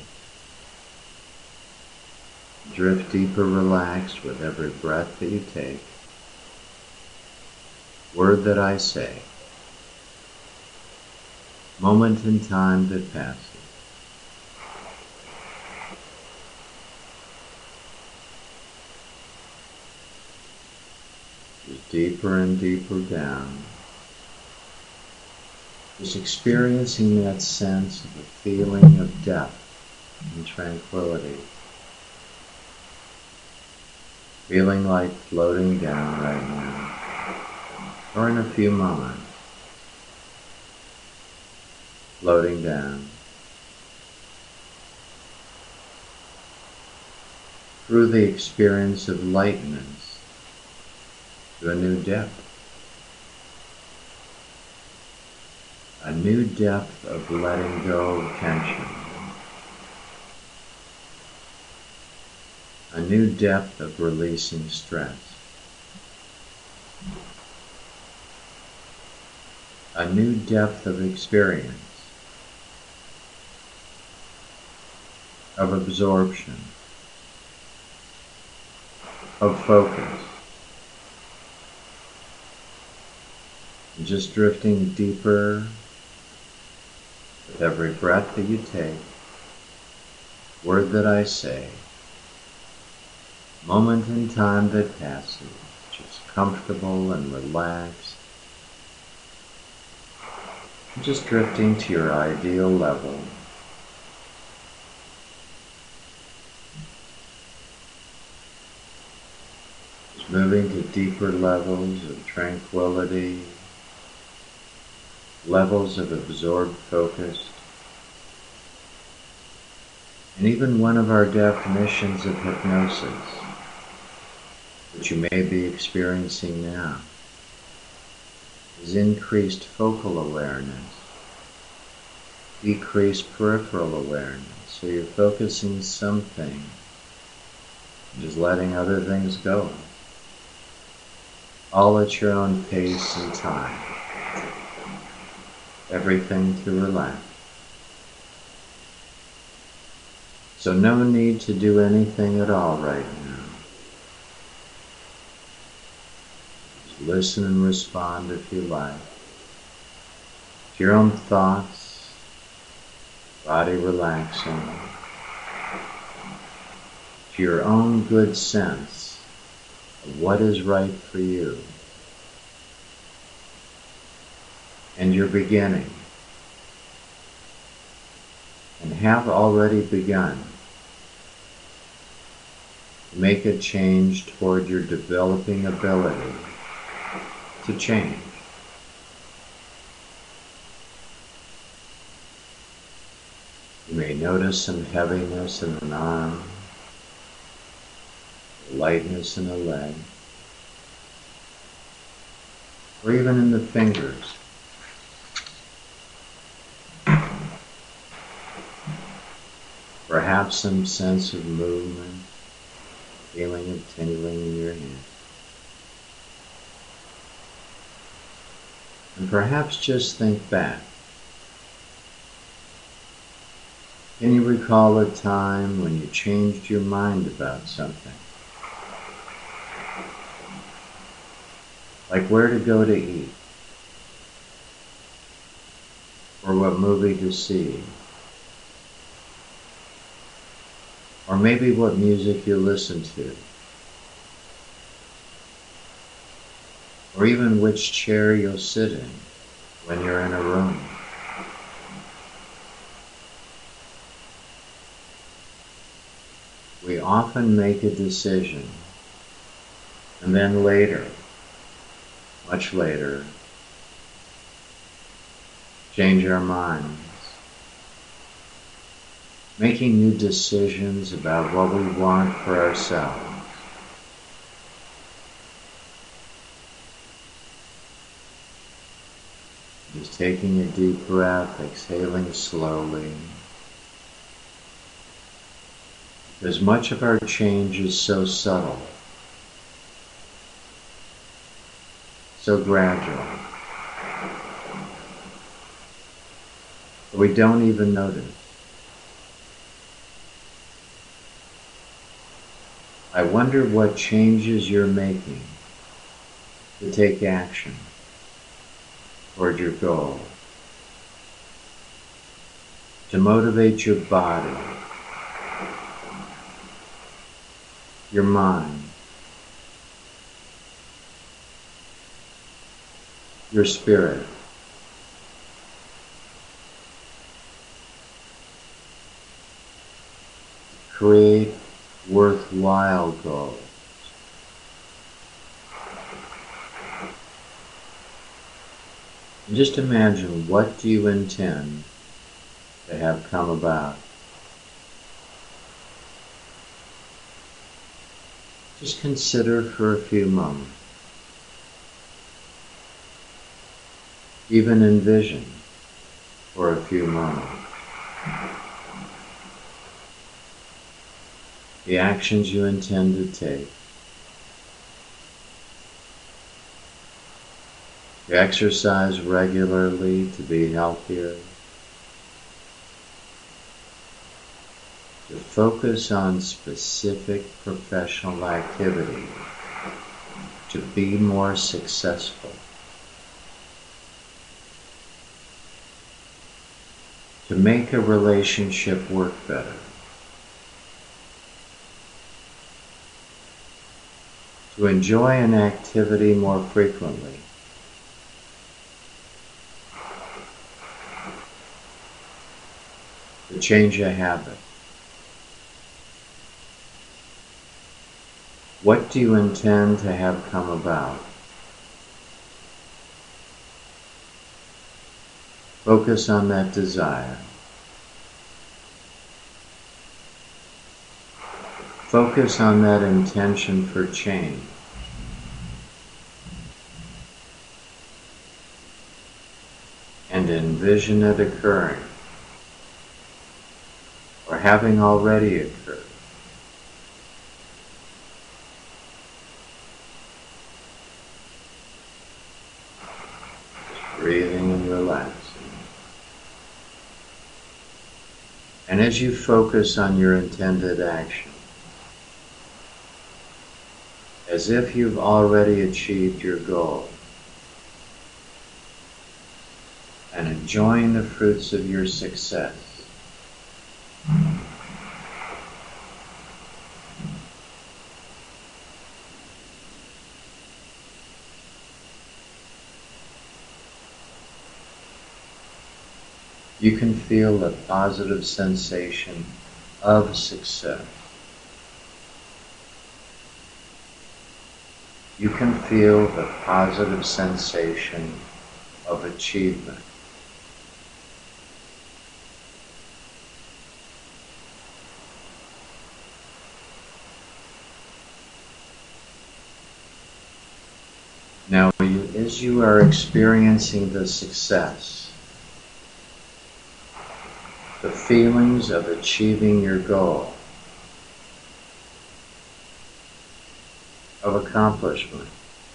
Drift deeper relaxed with every breath that you take. word that I say, moment in time that passes. Just deeper and deeper down. Just experiencing that sense of a feeling of depth and tranquility. Feeling like floating down right now, or in a few moments, floating down through the experience of lightness to a new depth. A new depth of letting go of tension. A new depth of releasing stress. A new depth of experience, of absorption, of focus. And just drifting deeper with every breath that you take, word that I say, moment in time that passes, just comfortable and relaxed, just drifting to your ideal level. Just moving to deeper levels of tranquility, levels of absorbed focus. And even one of our definitions of hypnosis, which you may be experiencing now, is increased focal awareness, decreased peripheral awareness. So you're focusing something, and just letting other things go, all at your own pace and time. Everything to relax. So no need to do anything at all right now. Just listen and respond if you like to your own thoughts, body relaxing, to your own good sense of what is right for you. And you're beginning, and have already begun, to make a change toward your developing ability to change. You may notice some heaviness in an arm, lightness in a leg, or even in the fingers. Perhaps some sense of movement, feeling of tingling in your hand. And perhaps just think back. Can you recall a time when you changed your mind about something? Like where to go to eat, or what movie to see, or maybe what music you listen to, or even which chair you'll sit in when you're in a room. We often make a decision, and then later, much later, change our minds, making new decisions about what we want for ourselves. Just taking a deep breath, exhaling slowly. Because much of our change is so subtle, so gradual, that we don't even notice. I wonder what changes you're making to take action toward your goal, to motivate your body, your mind, your spirit. Create worthwhile goals. And just imagine, what do you intend to have come about? Just consider for a few moments. Even envision for a few moments the actions you intend to take, to exercise regularly to be healthier, to focus on specific professional activity, to be more successful, to make a relationship work better, to enjoy an activity more frequently, to change a habit. What do you intend to have come about? Focus on that desire. Focus on that intention for change. And envision it occurring, or having already occurred. Breathing and relaxing. And as you focus on your intended action, as if you've already achieved your goal, and enjoying the fruits of your success, you can feel the positive sensation of success. You can feel the positive sensation of achievement. Now, as you are experiencing the success, the feelings of achieving your goal, of accomplishment,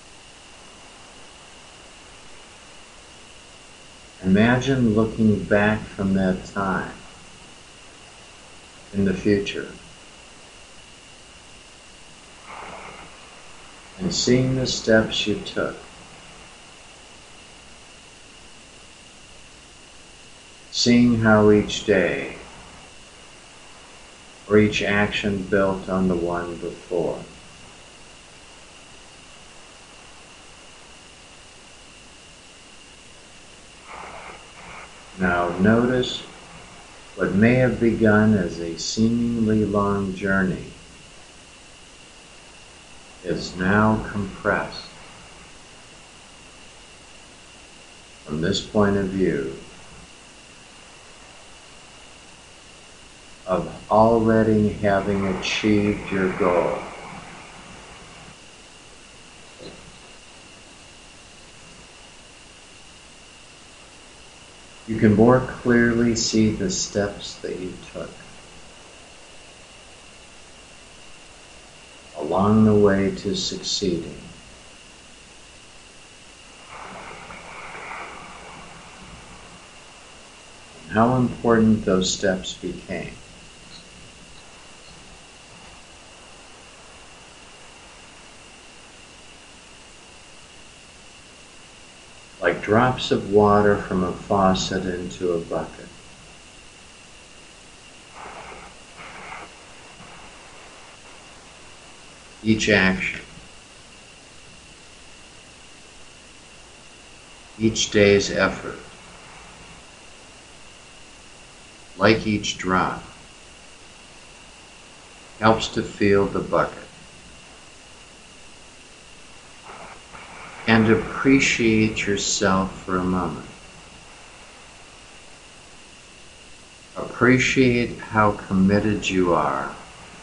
imagine looking back from that time in the future and seeing the steps you took, seeing how each day or each action built on the one before. Now notice what may have begun as a seemingly long journey is now compressed. From this point of view, of already having achieved your goal. You can more clearly see the steps that you took along the way to succeeding. And how important those steps became. like drops of water from a faucet into a bucket. Each action, each day's effort, like each drop, helps to fill the bucket. And appreciate yourself for a moment. Appreciate how committed you are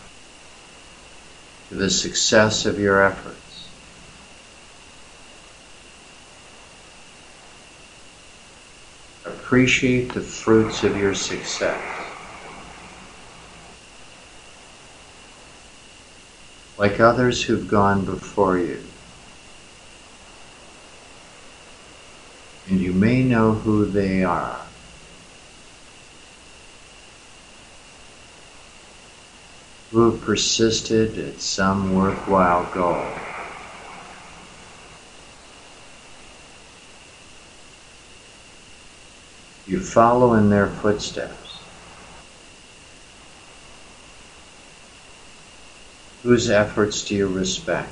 to the success of your efforts. Appreciate the fruits of your success. Like others who've gone before you. And you may know who they are. Who have persisted at some worthwhile goal. You follow in their footsteps. Whose efforts do you respect?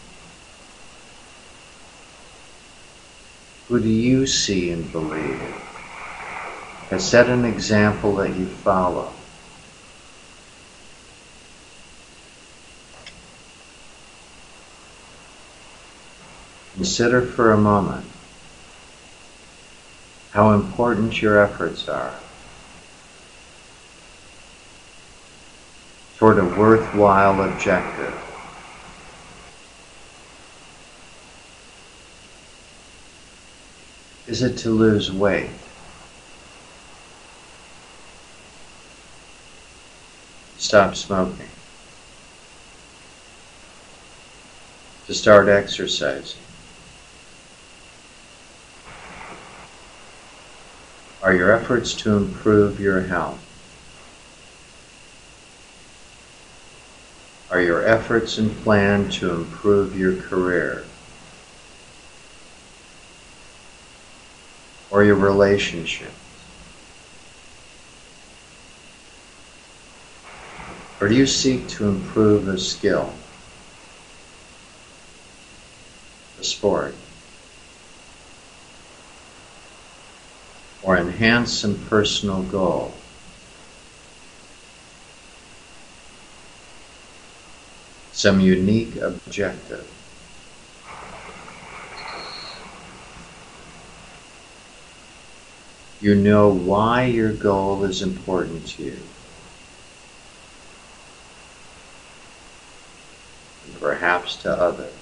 Who do you see and believe has set an example that you follow? Consider for a moment how important your efforts are toward a worthwhile objective. Is it to lose weight? Stop smoking? To start exercising? Are your efforts to improve your health? Are your efforts and plan to improve your career? Or your relationship? Or do you seek to improve a skill, a sport, or enhance some personal goal? Some unique objective? You know why your goal is important to you. And perhaps to others.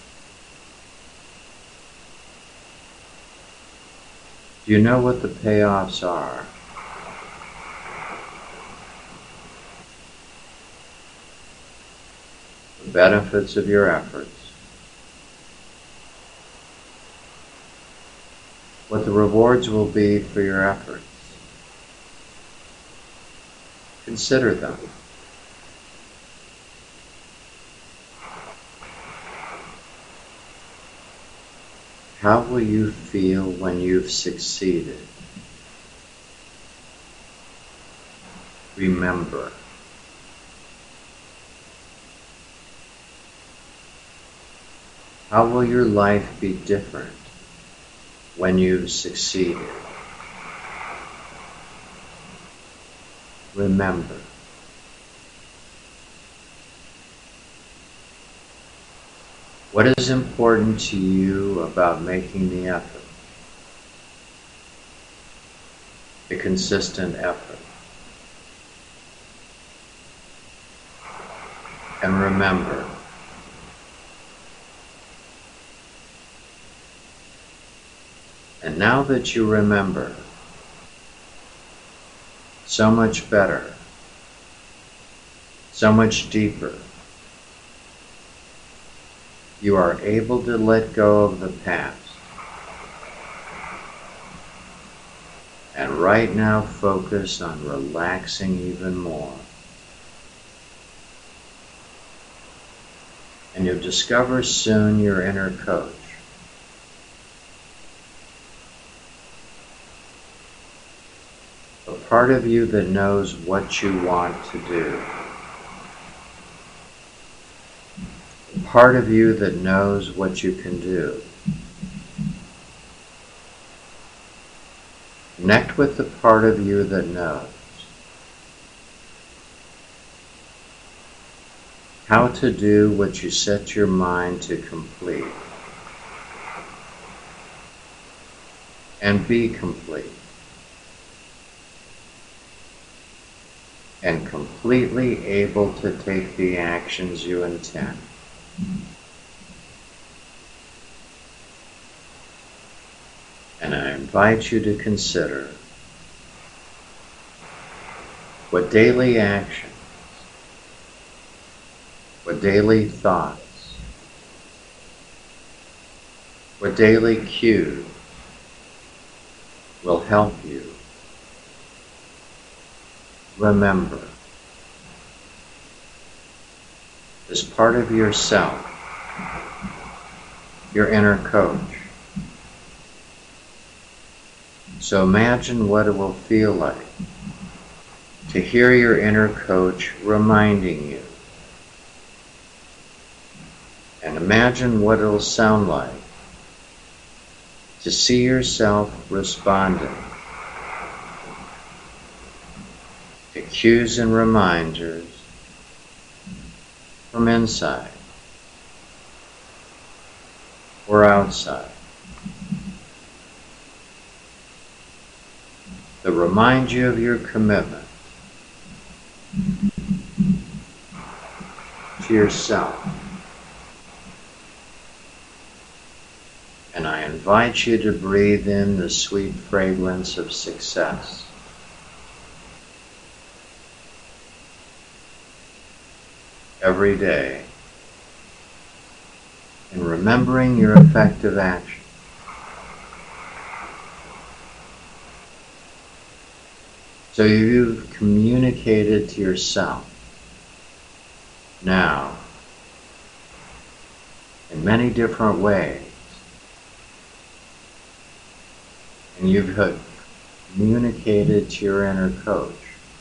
Do you know what the payoffs are? The benefits of your efforts. What the rewards will be for your efforts. Consider them. How will you feel when you've succeeded? Remember. How will your life be different when you've succeeded? Remember. What is important to you about making the effort? The consistent effort. And remember, and now that you remember, so much better, so much deeper, you are able to let go of the past. And right now focus on relaxing even more. And you'll discover soon your inner coach. part of you that knows what you want to do. The part of you that knows what you can do. Connect with the part of you that knows how to do what you set your mind to complete and be complete and completely able to take the actions you intend. And I invite you to consider what daily actions, what daily thoughts, what daily cues will help you remember this part of yourself, your inner coach. So imagine what it will feel like to hear your inner coach reminding you. And imagine what it'll sound like to see yourself responding to cues and reminders from inside or outside that remind you of your commitment to yourself. And I invite you to breathe in the sweet fragrance of success. Every day, in remembering your effective action. So you've communicated to yourself now in many different ways. And you've communicated to your inner coach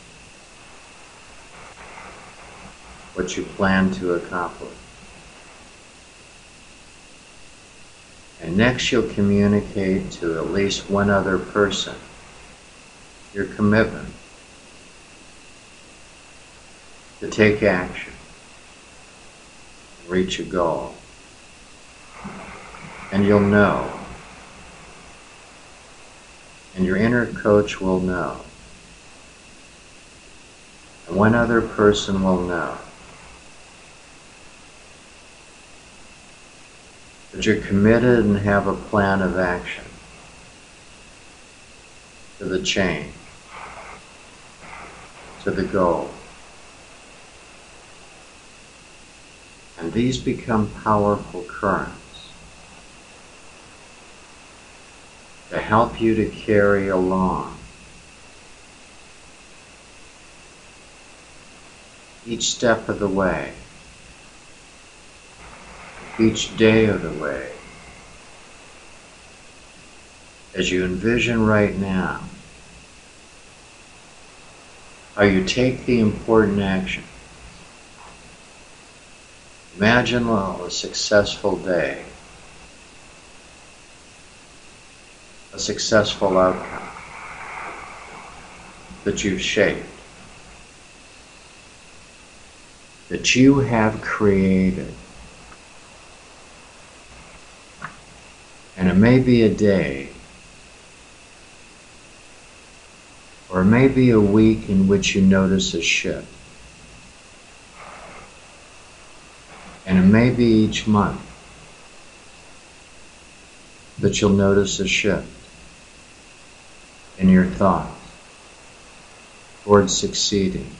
what you plan to accomplish. And next you'll communicate to at least one other person your commitment to take action, reach a goal. And you'll know, and your inner coach will know, and one other person will know that you're committed and have a plan of action to the change, to the goal. And these become powerful currents to help you to carry along each step of the way, each day of the way, as you envision right now how you take the important action. Imagine a successful day, a successful outcome that you've shaped, that you have created. And it may be a day, or it may be a week in which you notice a shift. And it may be each month that you'll notice a shift in your thoughts towards succeeding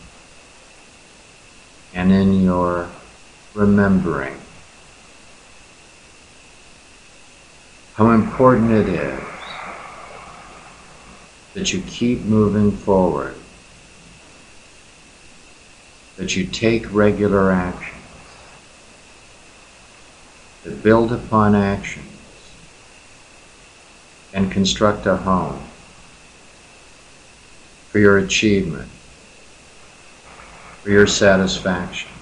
and in your remembering how important it is that you keep moving forward, that you take regular actions, that build upon actions and construct a home for your achievement, for your satisfaction,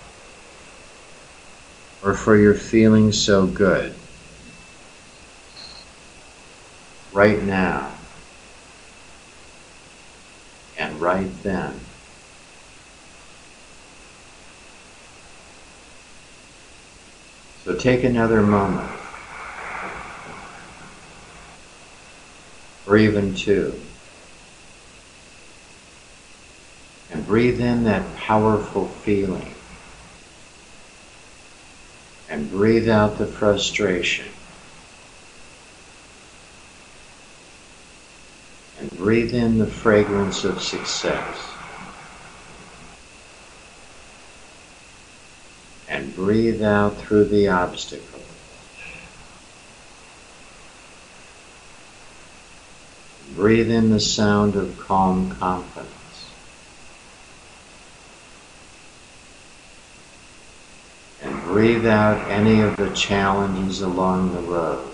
or for your feeling so good right now and right then. So take another moment, or even two, and breathe in that powerful feeling, and breathe out the frustration, and breathe in the fragrance of success, and breathe out through the obstacles. Breathe in the sound of calm confidence. And breathe out any of the challenges along the road.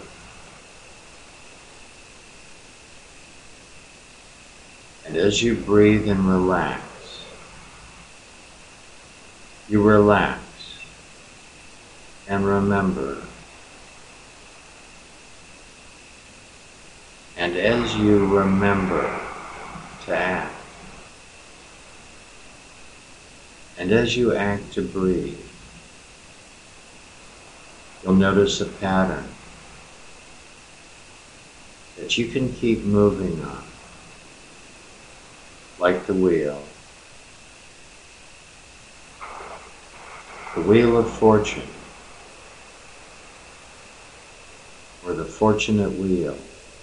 And as you breathe and relax, you relax and remember. And as you remember to act, and as you act to breathe, you'll notice a pattern that you can keep moving on, like the wheel of fortune, or the fortunate wheel.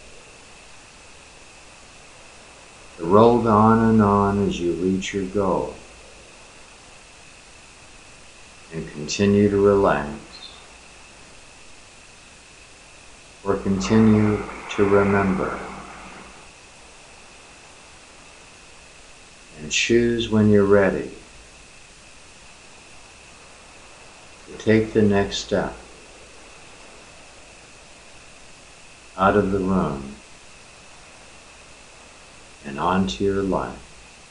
It rolled on and on as you reach your goal, and continue to relax, or continue to remember, and choose when you're ready to take the next step out of the room and onto your life.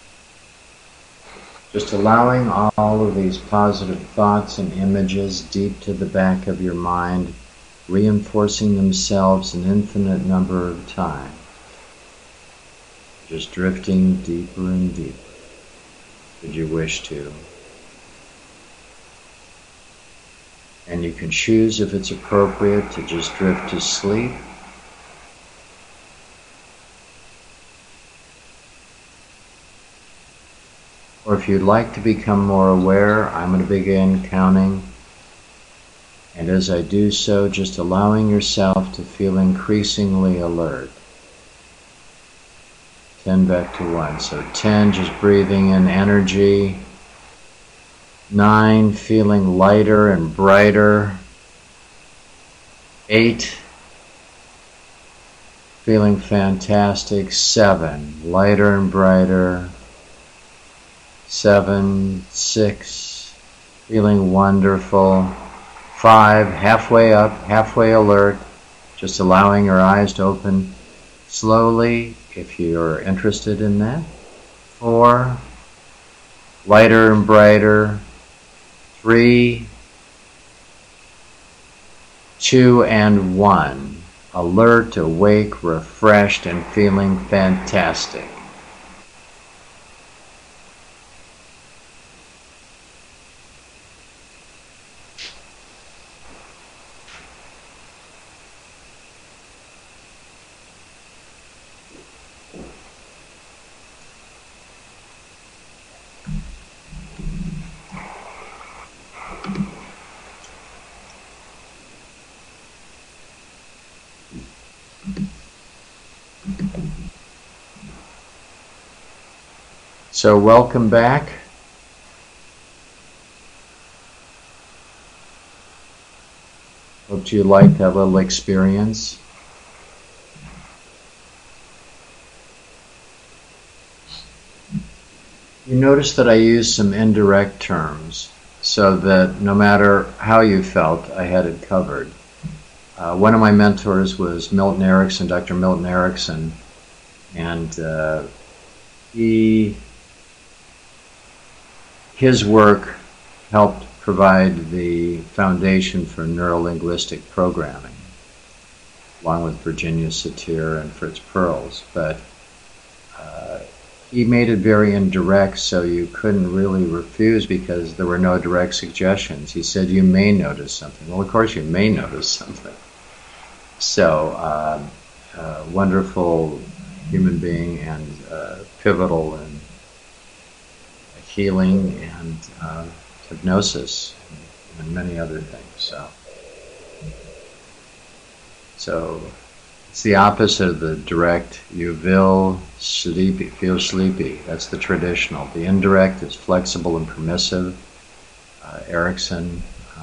Just allowing all of these positive thoughts and images deep to the back of your mind, reinforcing themselves an infinite number of times. Just drifting deeper and deeper, should you wish to. And you can choose, if it's appropriate, to just drift to sleep, or if you'd like to become more aware, I'm going to begin counting. And as I do so, just allowing yourself to feel increasingly alert. 10 back to 1. So 10, just breathing in energy. 9, feeling lighter and brighter. 8, feeling fantastic. 7, lighter and brighter. 7, 6, feeling wonderful. 5, halfway up, halfway alert, just allowing your eyes to open slowly if you're interested in that. 4, lighter and brighter. 3, 2, and 1, alert, awake, refreshed, and feeling fantastic. So welcome back. Hope you liked that little experience. You notice that I used some indirect terms so that no matter how you felt, I had it covered. One of my mentors was Milton Erickson, Dr. Milton Erickson, and He, his work helped provide the foundation for neurolinguistic programming, along with Virginia Satir and Fritz Perls, but he made it very indirect, so you couldn't really refuse because there were no direct suggestions. He said, you may notice something. Well, of course you may notice something. So, wonderful human being and pivotal in healing and hypnosis and many other things. So it's the opposite of the direct. You feel sleepy. That's the traditional. The indirect is flexible and permissive. Erickson.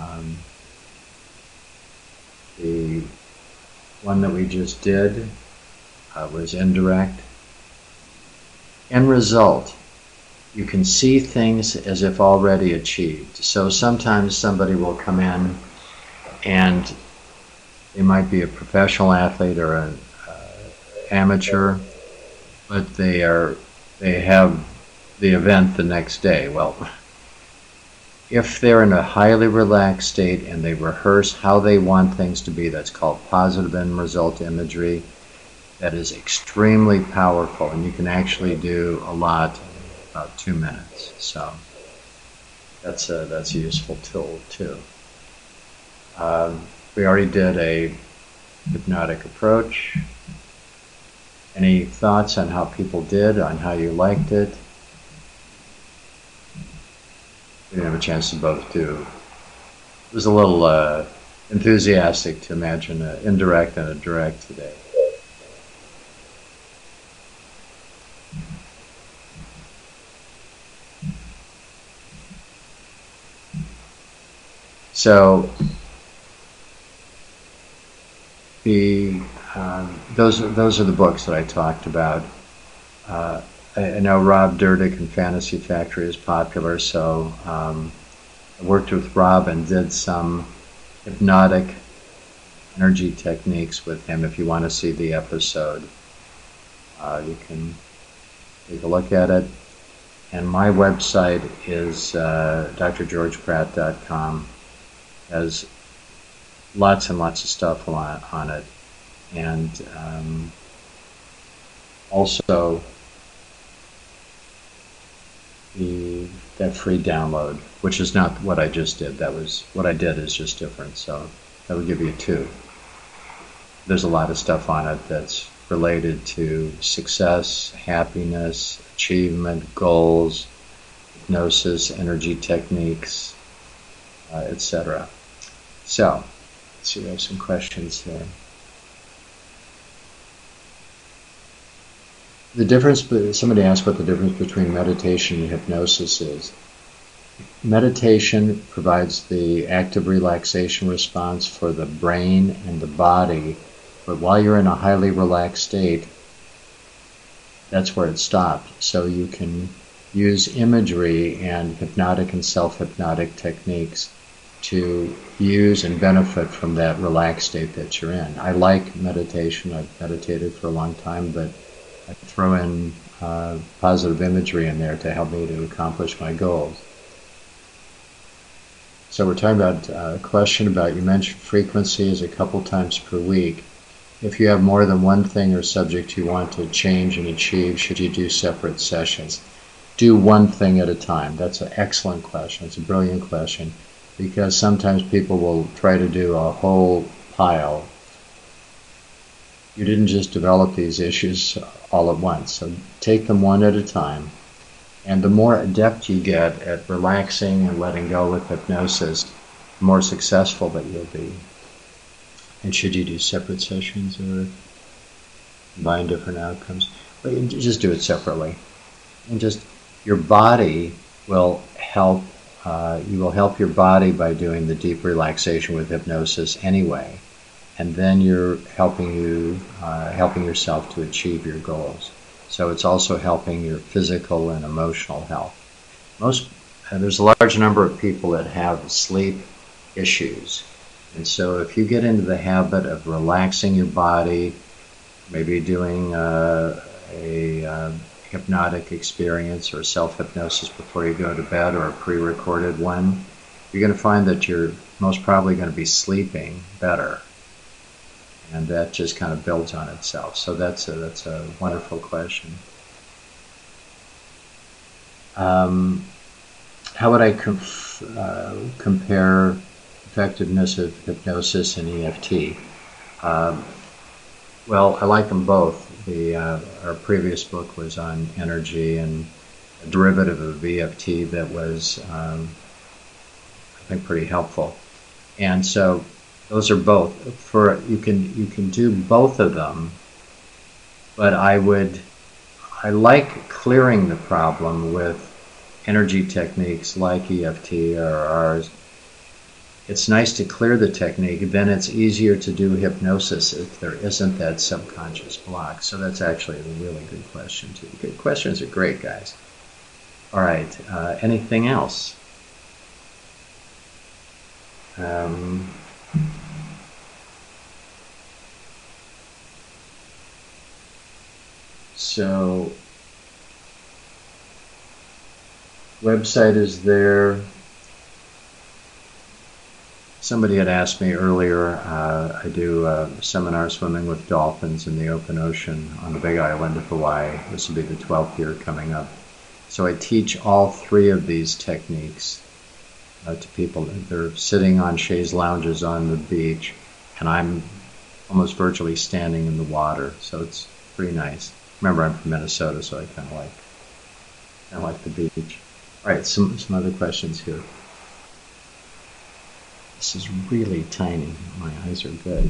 The one that we just did was indirect. End result, you can see things as if already achieved. So sometimes somebody will come in and they might be a professional athlete or an amateur, but they have the event the next day. Well, if they're in a highly relaxed state and they rehearse how they want things to be, that's called positive end result imagery. That is extremely powerful, and you can actually do a lot in about 2 minutes. So that's a useful tool too. We already did a hypnotic approach. Any thoughts on how people did, on how you liked it? We didn't have a chance to both do. It was a little enthusiastic to imagine an indirect and a direct today. So those are the books that I talked about. I know Rob Dyrdek and Fantasy Factory is popular, so I worked with Rob and did some hypnotic energy techniques with him. If you want to see the episode, you can take a look at it. And my website is drgeorgepratt.com. Has lots and lots of stuff on it, and also that free download, which is not what I just did. That was what I did is just different. So that would give you 2. There's a lot of stuff on it that's related to success, happiness, achievement, goals, hypnosis, energy techniques, etc. So, let's see, we have some questions here. The difference, somebody asked what the difference between meditation and hypnosis is. Meditation provides the active relaxation response for the brain and the body, but while you're in a highly relaxed state, that's where it stopped. So you can use imagery and hypnotic and self-hypnotic techniques to use and benefit from that relaxed state that you're in. I like meditation. I've meditated for a long time, but I throw in positive imagery in there to help me to accomplish my goals. So we're talking about a question about, you mentioned frequency is a couple times per week. If you have more than one thing or subject you want to change and achieve, should you do separate sessions? Do one thing at a time. That's an excellent question. It's a brilliant question, because sometimes people will try to do a whole pile. You didn't just develop these issues all at once, so take them one at a time. And the more adept you get at relaxing and letting go with hypnosis, the more successful that you'll be. And should you do separate sessions or combine different outcomes? But you just do it separately. And just your body will help. You will help your body by doing the deep relaxation with hypnosis anyway, and then you're helping yourself to achieve your goals. So it's also helping your physical and emotional health. There's a large number of people that have sleep issues, and so if you get into the habit of relaxing your body, maybe doing a hypnotic experience or self-hypnosis before you go to bed, or a pre-recorded one, you're going to find that you're most probably going to be sleeping better. And that just kind of builds on itself. So that's a wonderful question. How would I compare effectiveness of hypnosis and EFT? Well, I like them both. Our previous book was on energy, and a derivative of EFT that was, I think, pretty helpful. And so those are both. You can do both of them, but I like clearing the problem with energy techniques like EFT or ours. It's nice to clear the technique, then it's easier to do hypnosis if there isn't that subconscious block. So that's actually a really good question too. Good questions are great, guys. All right, anything else? So, website is there. Somebody had asked me earlier, I do a seminar swimming with dolphins in the open ocean on the Big Island of Hawaii. This will be the 12th year coming up. So I teach all three of these techniques to people. They're sitting on chaise lounges on the beach, and I'm almost virtually standing in the water, so it's pretty nice. Remember, I'm from Minnesota, so I kind of like the beach. All right, some other questions here. This is really tiny. My eyes are good.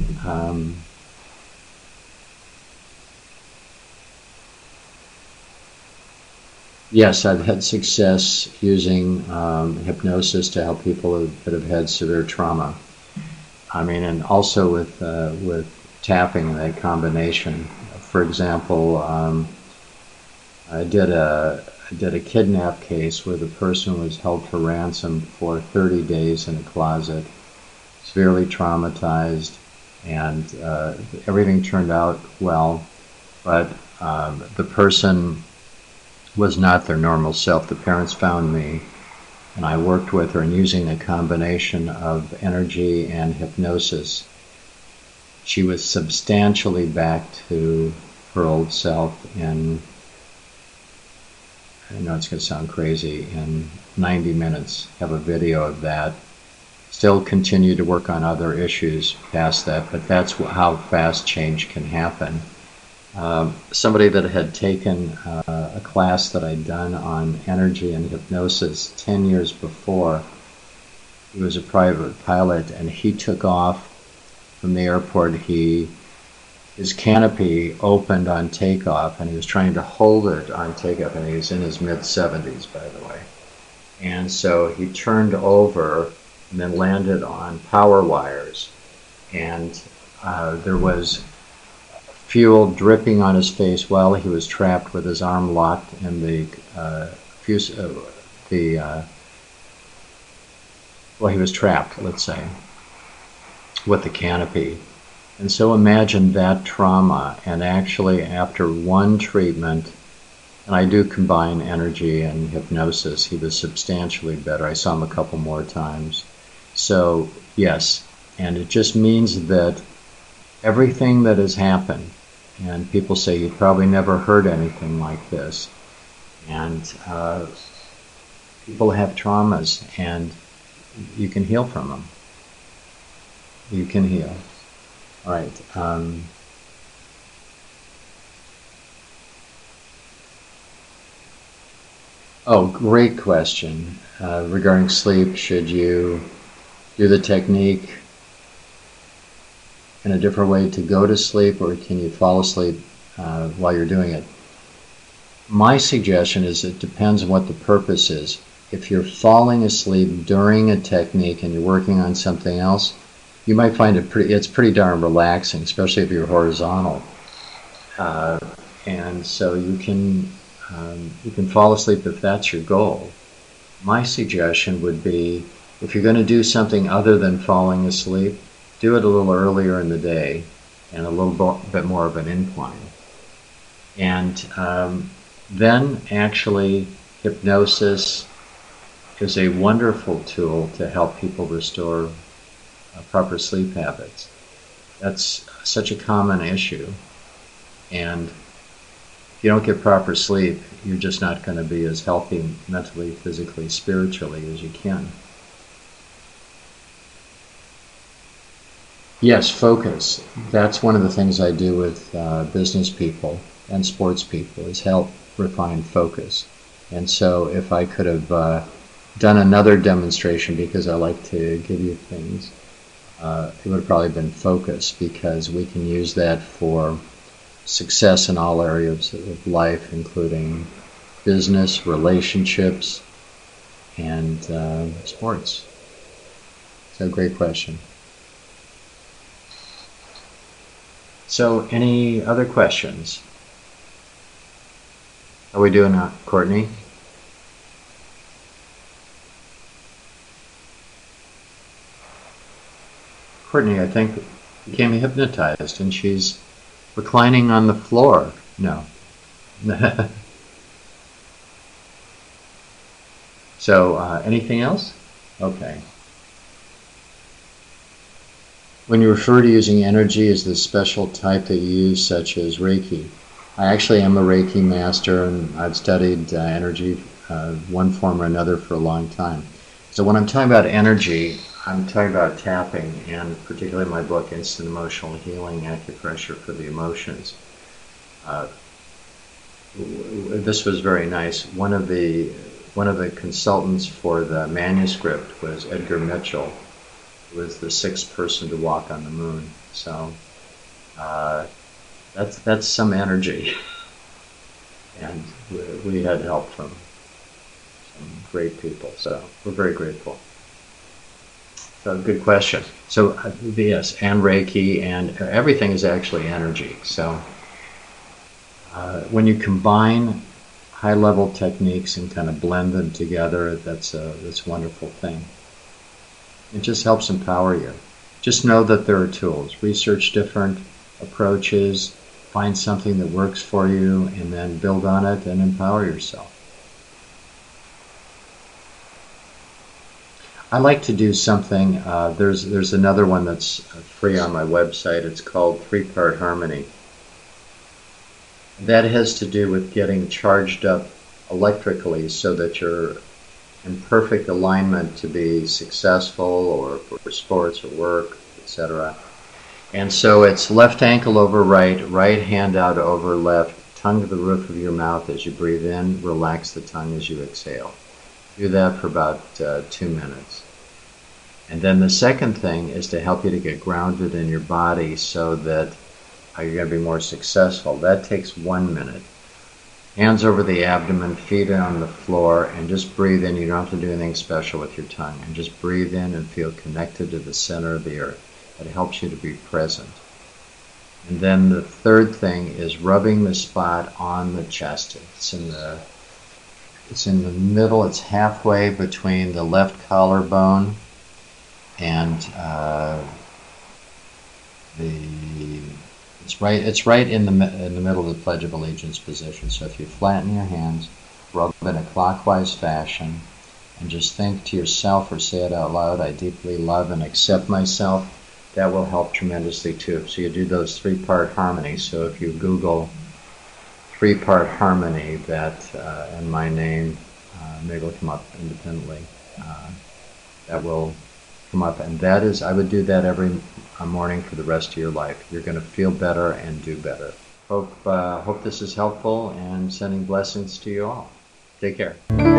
Yes, I've had success using hypnosis to help people that have had severe trauma. I mean, and also with tapping, that combination. For example, I did a kidnap case where the person was held for ransom for 30 days in a closet, severely traumatized, and everything turned out well, but the person was not their normal self. The parents found me, and I worked with her, and using a combination of energy and hypnosis, she was substantially back to her old self in, I know it's going to sound crazy, in 90 minutes. Have a video of that. Still continue to work on other issues past that, but that's how fast change can happen. Somebody that had taken a class that I'd done on energy and hypnosis 10 years before, he was a private pilot, and he took off from the airport. His canopy opened on takeoff, and he was trying to hold it on takeoff, and he was in his mid-70s, by the way. And so he turned over and then landed on power wires, and there was fuel dripping on his face while he was trapped with his arm locked in well, he was trapped, let's say, with the canopy. And so imagine that trauma, and actually after one treatment, and I do combine energy and hypnosis, he was substantially better. I saw him a couple more times. So yes, and it just means that everything that has happened, and people say you probably never heard anything like this, and people have traumas, and you can heal from them. You can heal. All right. Oh, great question. Regarding sleep, should you do the technique in a different way to go to sleep, or can you fall asleep while you're doing it? My suggestion is it depends on what the purpose is. If you're falling asleep during a technique and you're working on something else, you might find it's pretty darn relaxing, especially if you're horizontal. And so you can fall asleep if that's your goal. My suggestion would be, if you're going to do something other than falling asleep, do it a little earlier in the day and a little bit more of an incline. And Then actually hypnosis is a wonderful tool to help people restore proper sleep habits. That's such a common issue, and if you don't get proper sleep, you're just not going to be as healthy mentally, physically, spiritually as you can. Yes, focus. That's one of the things I do with business people and sports people is help refine focus. And so if I could have done another demonstration, because I like to give you things, it would have probably been focus, because we can use that for success in all areas of life, including business, relationships, and sports. So great question. So any other questions? How are we doing, Courtney? Courtney, I think, became hypnotized, and she's reclining on the floor. No. So, anything else? Okay. When you refer to using energy as the special type that you use, such as Reiki, I actually am a Reiki master, and I've studied energy, one form or another, for a long time. So when I'm talking about energy, I'm talking about tapping, and particularly my book, Instant Emotional Healing, Acupressure for the Emotions. Uh, this was very nice. One of the consultants for the manuscript was Edgar Mitchell, who was the sixth person to walk on the moon. So uh, that's some energy, and we had help from some great people. So we're very grateful. So good question. So yes, and Reiki, and everything is actually energy. So when you combine high-level techniques and kind of blend them together, that's a wonderful thing. It just helps empower you. Just know that there are tools. Research different approaches, find something that works for you, and then build on it and empower yourself. I like to do something. There's another one that's free on my website. It's called Three-Part Harmony. That has to do with getting charged up electrically so that you're in perfect alignment to be successful, or for sports or work, etc. And so it's left ankle over right, right hand out over left, tongue to the roof of your mouth as you breathe in, relax the tongue as you exhale. Do that for about 2 minutes. And then the second thing is to help you to get grounded in your body so that you're going to be more successful. That takes 1 minute. Hands over the abdomen, feet on the floor, and just breathe in. You don't have to do anything special with your tongue. And just breathe in and feel connected to the center of the earth. It helps you to be present. And then the third thing is rubbing the spot on the chest. It's in the middle. It's halfway between the left collarbone and it's right in the middle of the Pledge of Allegiance position. So if you flatten your hands, rub in a clockwise fashion, and just think to yourself or say it out loud, I deeply love and accept myself. That will help tremendously too. So you do those three-part harmonies. So if you Google three-part harmony, that and my name, maybe it'll come up independently. That will come up, and that is, I would do that every morning for the rest of your life. You're going to feel better and do better. Hope this is helpful, and sending blessings to you all. Take care.